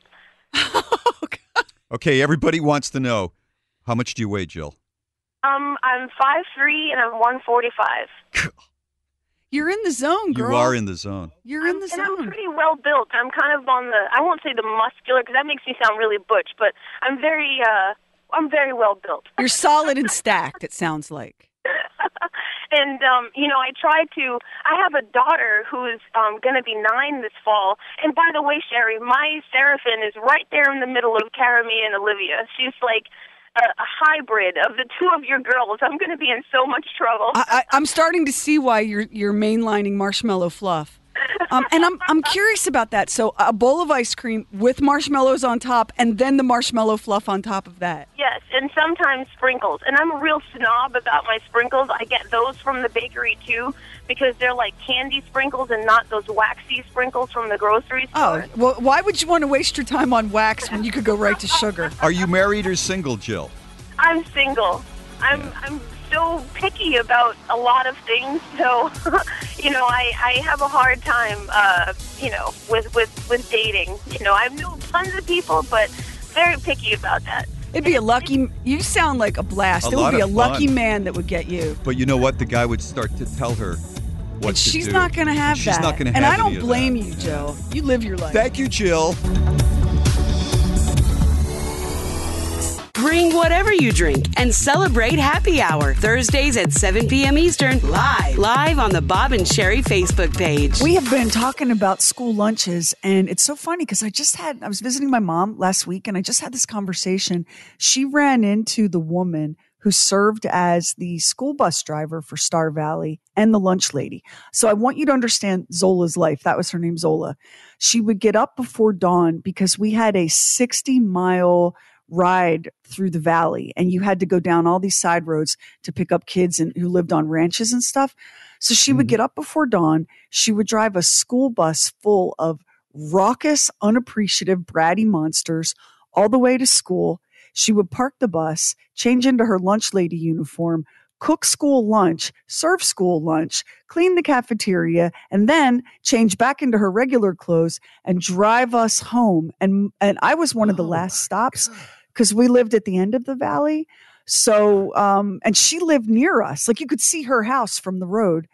Okay, everybody wants to know, how much do you weigh, Jill? Um, I'm five three and I'm one forty-five. You're in the zone, girl. You are in the zone. You're in the and zone. I'm pretty well built. I'm kind of on the, I won't say the muscular, because that makes me sound really butch, but I'm very, uh, I'm very well built. You're solid and stacked, it sounds like. And, um, you know, I try to, I have a daughter who's um, going to be nine this fall. And by the way, Sherry, my Seraphin is right there in the middle of Karami and Olivia. She's like a, a hybrid of the two of your girls. I'm going to be in so much trouble. I, I, I'm starting to see why you're you're mainlining marshmallow fluff. Um, and I'm I'm curious about that. So a bowl of ice cream with marshmallows on top, and then the marshmallow fluff on top of that. Yes, and sometimes sprinkles. And I'm a real snob about my sprinkles. I get those from the bakery, too, because they're like candy sprinkles and not those waxy sprinkles from the grocery store. Oh, well, why would you want to waste your time on wax when you could go right to sugar? Are you married or single, Jill? I'm single. I'm I'm so picky about a lot of things, so you know, I, I have a hard time, uh, you know, with, with, with dating. You know, I know tons of people, but very picky about that. It'd be a lucky. You sound like a blast. A it would lot be a of lucky fun. man that would get you. But you know what? The guy would start to tell her what And to she's do. not going to have She's that. not going to And have I don't any of blame that. you, Jill. You live your life. Thank you, Jill. Bring whatever you drink and celebrate happy hour Thursdays at seven p.m. Eastern live live on the Bob and Sherry Facebook page. We have been talking about school lunches, and it's so funny because I just had, I was visiting my mom last week, and I just had this conversation. She ran into the woman who served as the school bus driver for Star Valley and the lunch lady. So I want you to understand Zola's life. That was her name, Zola. She would get up before dawn because we had a sixty mile ride through the valley, and you had to go down all these side roads to pick up kids and who lived on ranches and stuff. So she would get up before dawn. She would drive a school bus full of raucous, unappreciative, bratty monsters all the way to school. She would park the bus, change into her lunch lady uniform, cook school lunch, serve school lunch, clean the cafeteria, and then change back into her regular clothes and drive us home. And and I was one of the last stops because we lived at the end of the valley. So, um, and she lived near us. Like you could see her house from the road.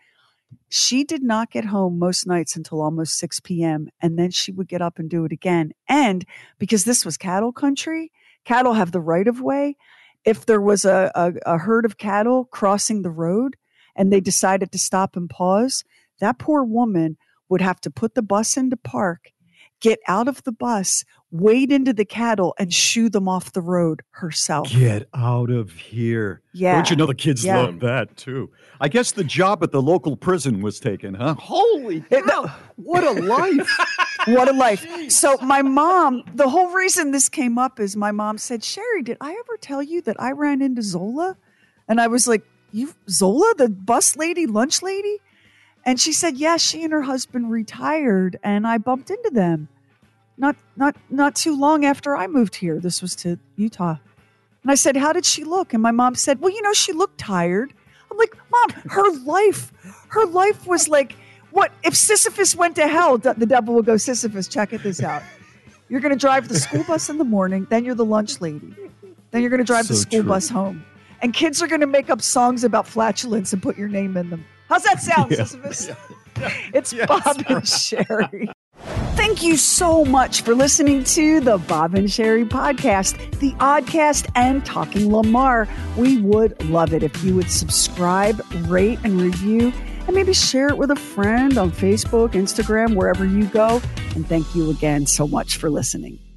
She did not get home most nights until almost six p.m. and then she would get up and do it again. And because this was cattle country, cattle have the right of way. If there was a, a, a herd of cattle crossing the road and they decided to stop and pause, that poor woman would have to put the bus into park, get out of the bus, wade into the cattle, and shoo them off the road herself. Get out of here. Yeah. Don't you know the kids Yeah. love that too? I guess the job at the local prison was taken, huh? Holy cow. What a life. What a life. So my mom, the whole reason this came up is my mom said, Sherry, did I ever tell you that I ran into Zola? And I was like, you Zola, the bus lady, lunch lady? And she said, yes, she and her husband retired and I bumped into them. Not not not too long after I moved here. This was to Utah. And I said, how did she look? And my mom said, well, you know, she looked tired. I'm like, Mom, her life, her life was like, what? If Sisyphus went to hell, the devil will go, Sisyphus, check it this out. You're going to drive the school bus in the morning. Then you're the lunch lady. Then you're going to drive So the school true. bus home. And kids are going to make up songs about flatulence and put your name in them. How's that sound, Yeah. Sisyphus? It's Bob and Sherry. Thank you so much for listening to the Bob and Sherry podcast, the Oddcast, and Talking Lamar. We would love it if you would subscribe, rate, and review, and maybe share it with a friend on Facebook, Instagram, wherever you go. And thank you again so much for listening.